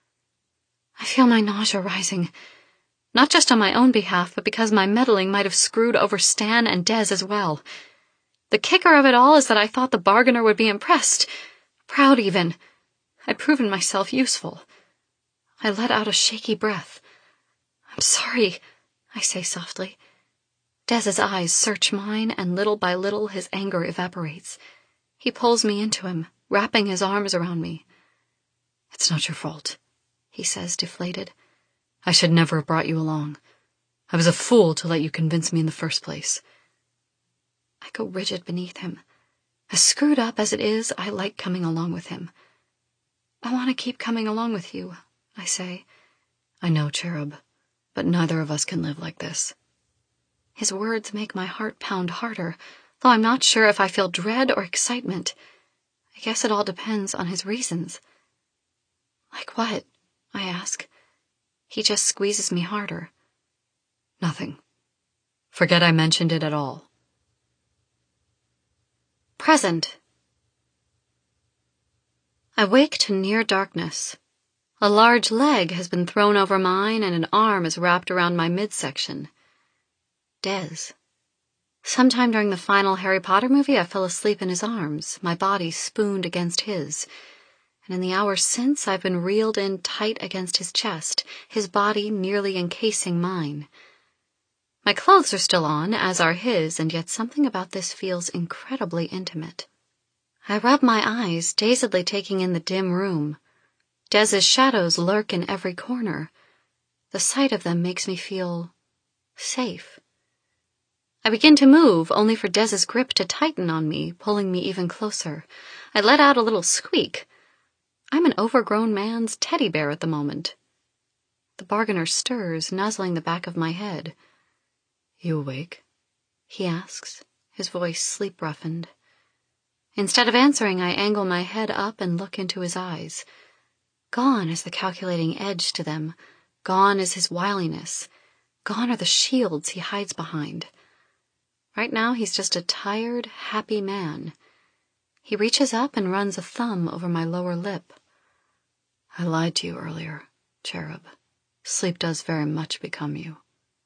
S1: I feel my nausea rising, not just on my own behalf, but because my meddling might have screwed over Stan and Des as well. The kicker of it all is that I thought the bargainer would be impressed, proud even. I'd proven myself useful. I let out a shaky breath. I'm sorry, I say softly. Des's eyes search mine, and little by little his anger evaporates. He pulls me into him, wrapping his arms around me. It's not your fault, he says, deflated. I should never have brought you along. I was a fool to let you convince me in the first place. I go rigid beneath him. As screwed up as it is, I like coming along with him. I want to keep coming along with you, I say. I know, Cherub, but neither of us can live like this. His words make my heart pound harder, though I'm not sure if I feel dread or excitement. I guess it all depends on his reasons. Like what? I ask. He just squeezes me harder. Nothing. Forget I mentioned it at all. Present. I wake to near darkness. A large leg has been thrown over mine, and an arm is wrapped around my midsection. Des. Sometime during the final Harry Potter movie, I fell asleep in his arms, my body spooned against his. And in the hours since, I've been reeled in tight against his chest, his body nearly encasing mine. My clothes are still on, as are his, and yet something about this feels incredibly intimate. I rub my eyes, dazedly taking in the dim room. Des's shadows lurk in every corner. The sight of them makes me feel safe. I begin to move, only for Des's grip to tighten on me, pulling me even closer. I let out a little squeak. I'm an overgrown man's teddy bear at the moment. The bargainer stirs, nuzzling the back of my head. You awake? He asks, his voice sleep-roughened. Instead of answering, I angle my head up and look into his eyes. Gone is the calculating edge to them. Gone is his wiliness. Gone are the shields he hides behind. Right now he's just a tired, happy man. He reaches up and runs a thumb over my lower lip. I lied to you earlier, Cherub. Sleep does very much become you.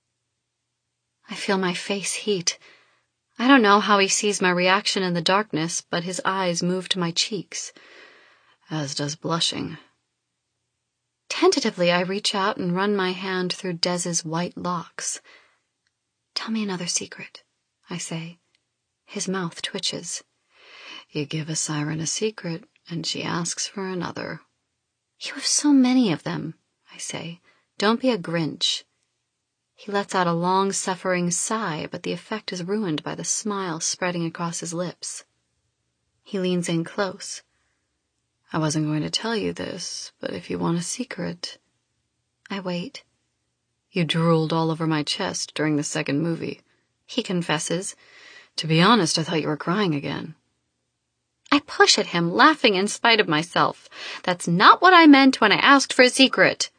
S1: I feel my face heat. I don't know how he sees my reaction in the darkness, but his eyes move to my cheeks, as does blushing. Tentatively, I reach out and run my hand through Des's white locks. Tell me another secret, I say. His mouth twitches. You give a siren a secret, and she asks for another. You have so many of them, I say. Don't be a Grinch. He lets out a long-suffering sigh, but the effect is ruined by the smile spreading across his lips. He leans in close. I wasn't going to tell you this, but if you want a secret... I wait. You drooled all over my chest during the second movie, he confesses. To be honest, I thought you were crying again. I push at him, laughing in spite of myself. That's not what I meant when I asked for a secret.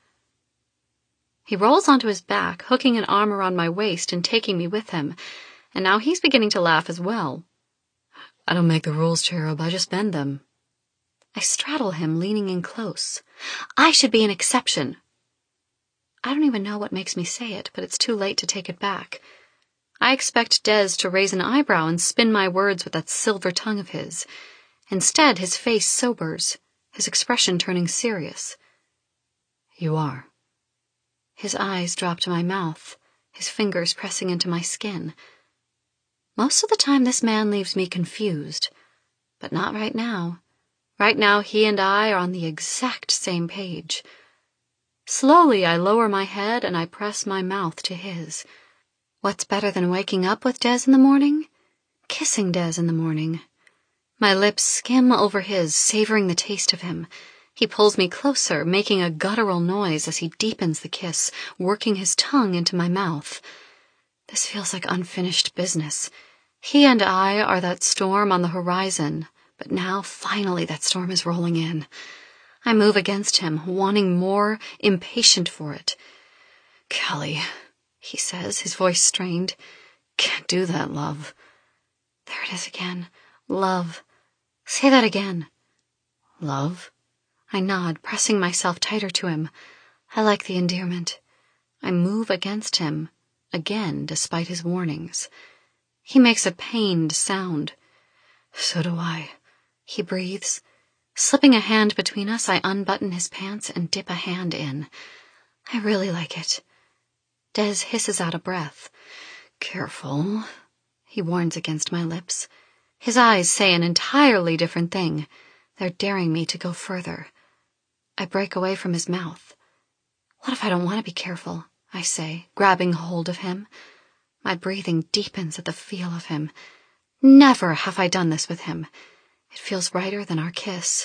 S1: He rolls onto his back, hooking an arm around my waist and taking me with him, and now he's beginning to laugh as well. I don't make the rules, Cherub, I just bend them. I straddle him, leaning in close. I should be an exception. I don't even know what makes me say it, but it's too late to take it back. I expect Des to raise an eyebrow and spin my words with that silver tongue of his. Instead, his face sobers, his expression turning serious.
S2: You are.
S1: His eyes drop to my mouth, his fingers pressing into my skin. Most of the time this man leaves me confused, but not right now. Right now he and I are on the exact same page. Slowly I lower my head and I press my mouth to his. What's better than waking up with Des in the morning? Kissing Des in the morning. My lips skim over his, savoring the taste of him. He pulls me closer, making a guttural noise as he deepens the kiss, working his tongue into my mouth. This feels like unfinished business. He and I are that storm on the horizon, but now, finally, that storm is rolling in. I move against him, wanting more, impatient for it.
S2: Kelly, he says, his voice strained. Can't do that, love.
S1: There it is again. Love. Say that again.
S2: Love?
S1: I nod, pressing myself tighter to him. I like the endearment. I move against him, again, despite his warnings. He makes a pained sound.
S2: So do I.
S1: He breathes. Slipping a hand between us, I unbutton his pants and dip a hand in. I really like it. Des hisses out a breath.
S2: Careful,
S1: he warns against my lips. His eyes say an entirely different thing. They're daring me to go further. I break away from his mouth. What if I don't want to be careful? I say, grabbing hold of him. My breathing deepens at the feel of him. Never have I done this with him. It feels righter than our kiss.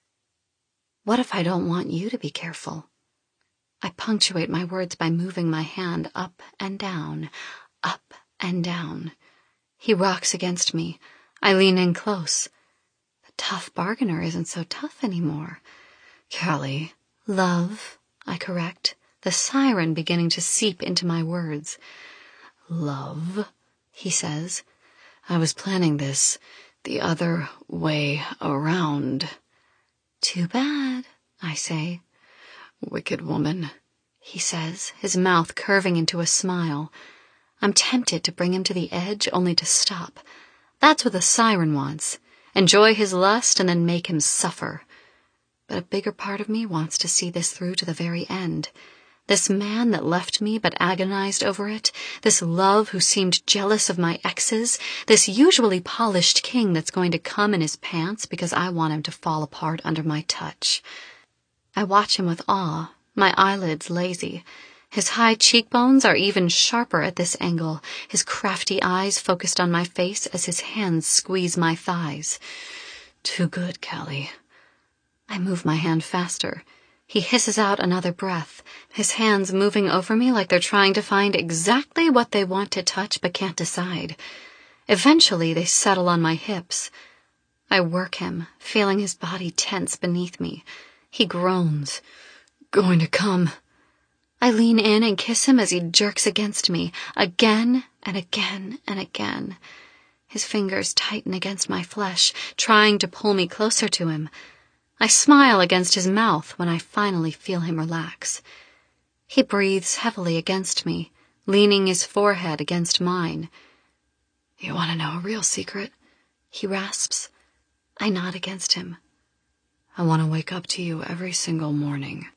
S1: What if I don't want you to be careful? I punctuate my words by moving my hand up and down, up and down. He rocks against me. I lean in close. The tough bargainer isn't so tough anymore.
S2: Callie.
S1: Love, I correct, the siren beginning to seep into my words.
S2: Love, he says. I was planning this the other way around.
S1: Too bad, I say.
S2: Wicked woman,
S1: he says, his mouth curving into a smile. I'm tempted to bring him to the edge, only to stop. That's what the siren wants. Enjoy his lust and then make him suffer. But a bigger part of me wants to see this through to the very end. This man that left me but agonized over it, this love who seemed jealous of my exes, this usually polished king that's going to come in his pants because I want him to fall apart under my touch. I watch him with awe, my eyelids lazy. His high cheekbones are even sharper at this angle, his crafty eyes focused on my face as his hands squeeze my thighs.
S2: Too good, Callie.
S1: I move my hand faster. He hisses out another breath, his hands moving over me like they're trying to find exactly what they want to touch but can't decide. Eventually, they settle on my hips. I work him, feeling his body tense beneath me. He groans.
S2: Going to come.
S1: I lean in and kiss him as he jerks against me, again and again and again. His fingers tighten against my flesh, trying to pull me closer to him. I smile against his mouth when I finally feel him relax. He breathes heavily against me, leaning his forehead against mine.
S2: You want to know a real secret?
S1: He rasps. I nod against him.
S2: I want to wake up to you every single morning.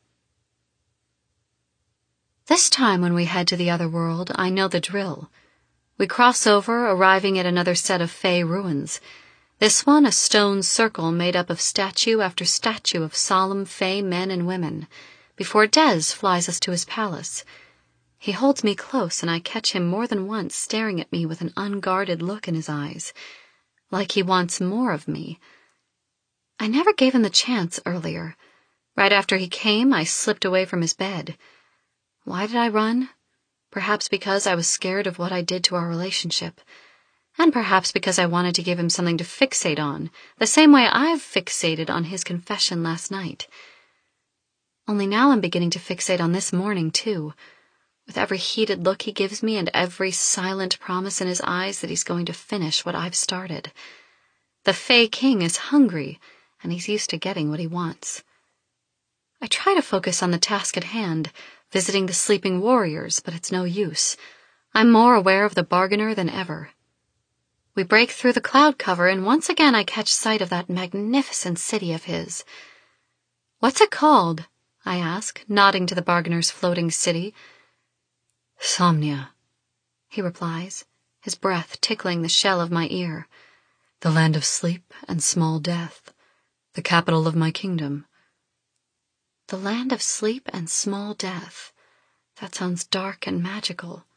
S1: This time when we head to the other world, I know the drill. We cross over, arriving at another set of Fey ruins. This one a stone circle made up of statue after statue of solemn Fey men and women, before Des flies us to his palace. He holds me close, and I catch him more than once staring at me with an unguarded look in his eyes, like he wants more of me. I never gave him the chance earlier. Right after he came, I slipped away from his bed. Why did I run? Perhaps because I was scared of what I did to our relationship. And perhaps because I wanted to give him something to fixate on, the same way I've fixated on his confession last night. Only now I'm beginning to fixate on this morning, too, with every heated look he gives me and every silent promise in his eyes that he's going to finish what I've started. The Fey King is hungry, and he's used to getting what he wants. I try to focus on the task at hand, visiting the sleeping warriors, but it's no use. I'm more aware of the bargainer than ever. We break through the cloud cover, and once again I catch sight of that magnificent city of his. "What's it called?" I ask, nodding to the bargainer's floating city.
S2: "Somnia,"
S1: he replies, his breath tickling the shell of my ear.
S2: "The land of sleep and small death, the capital of my kingdom."
S1: The land of sleep and small death. That sounds dark and magical.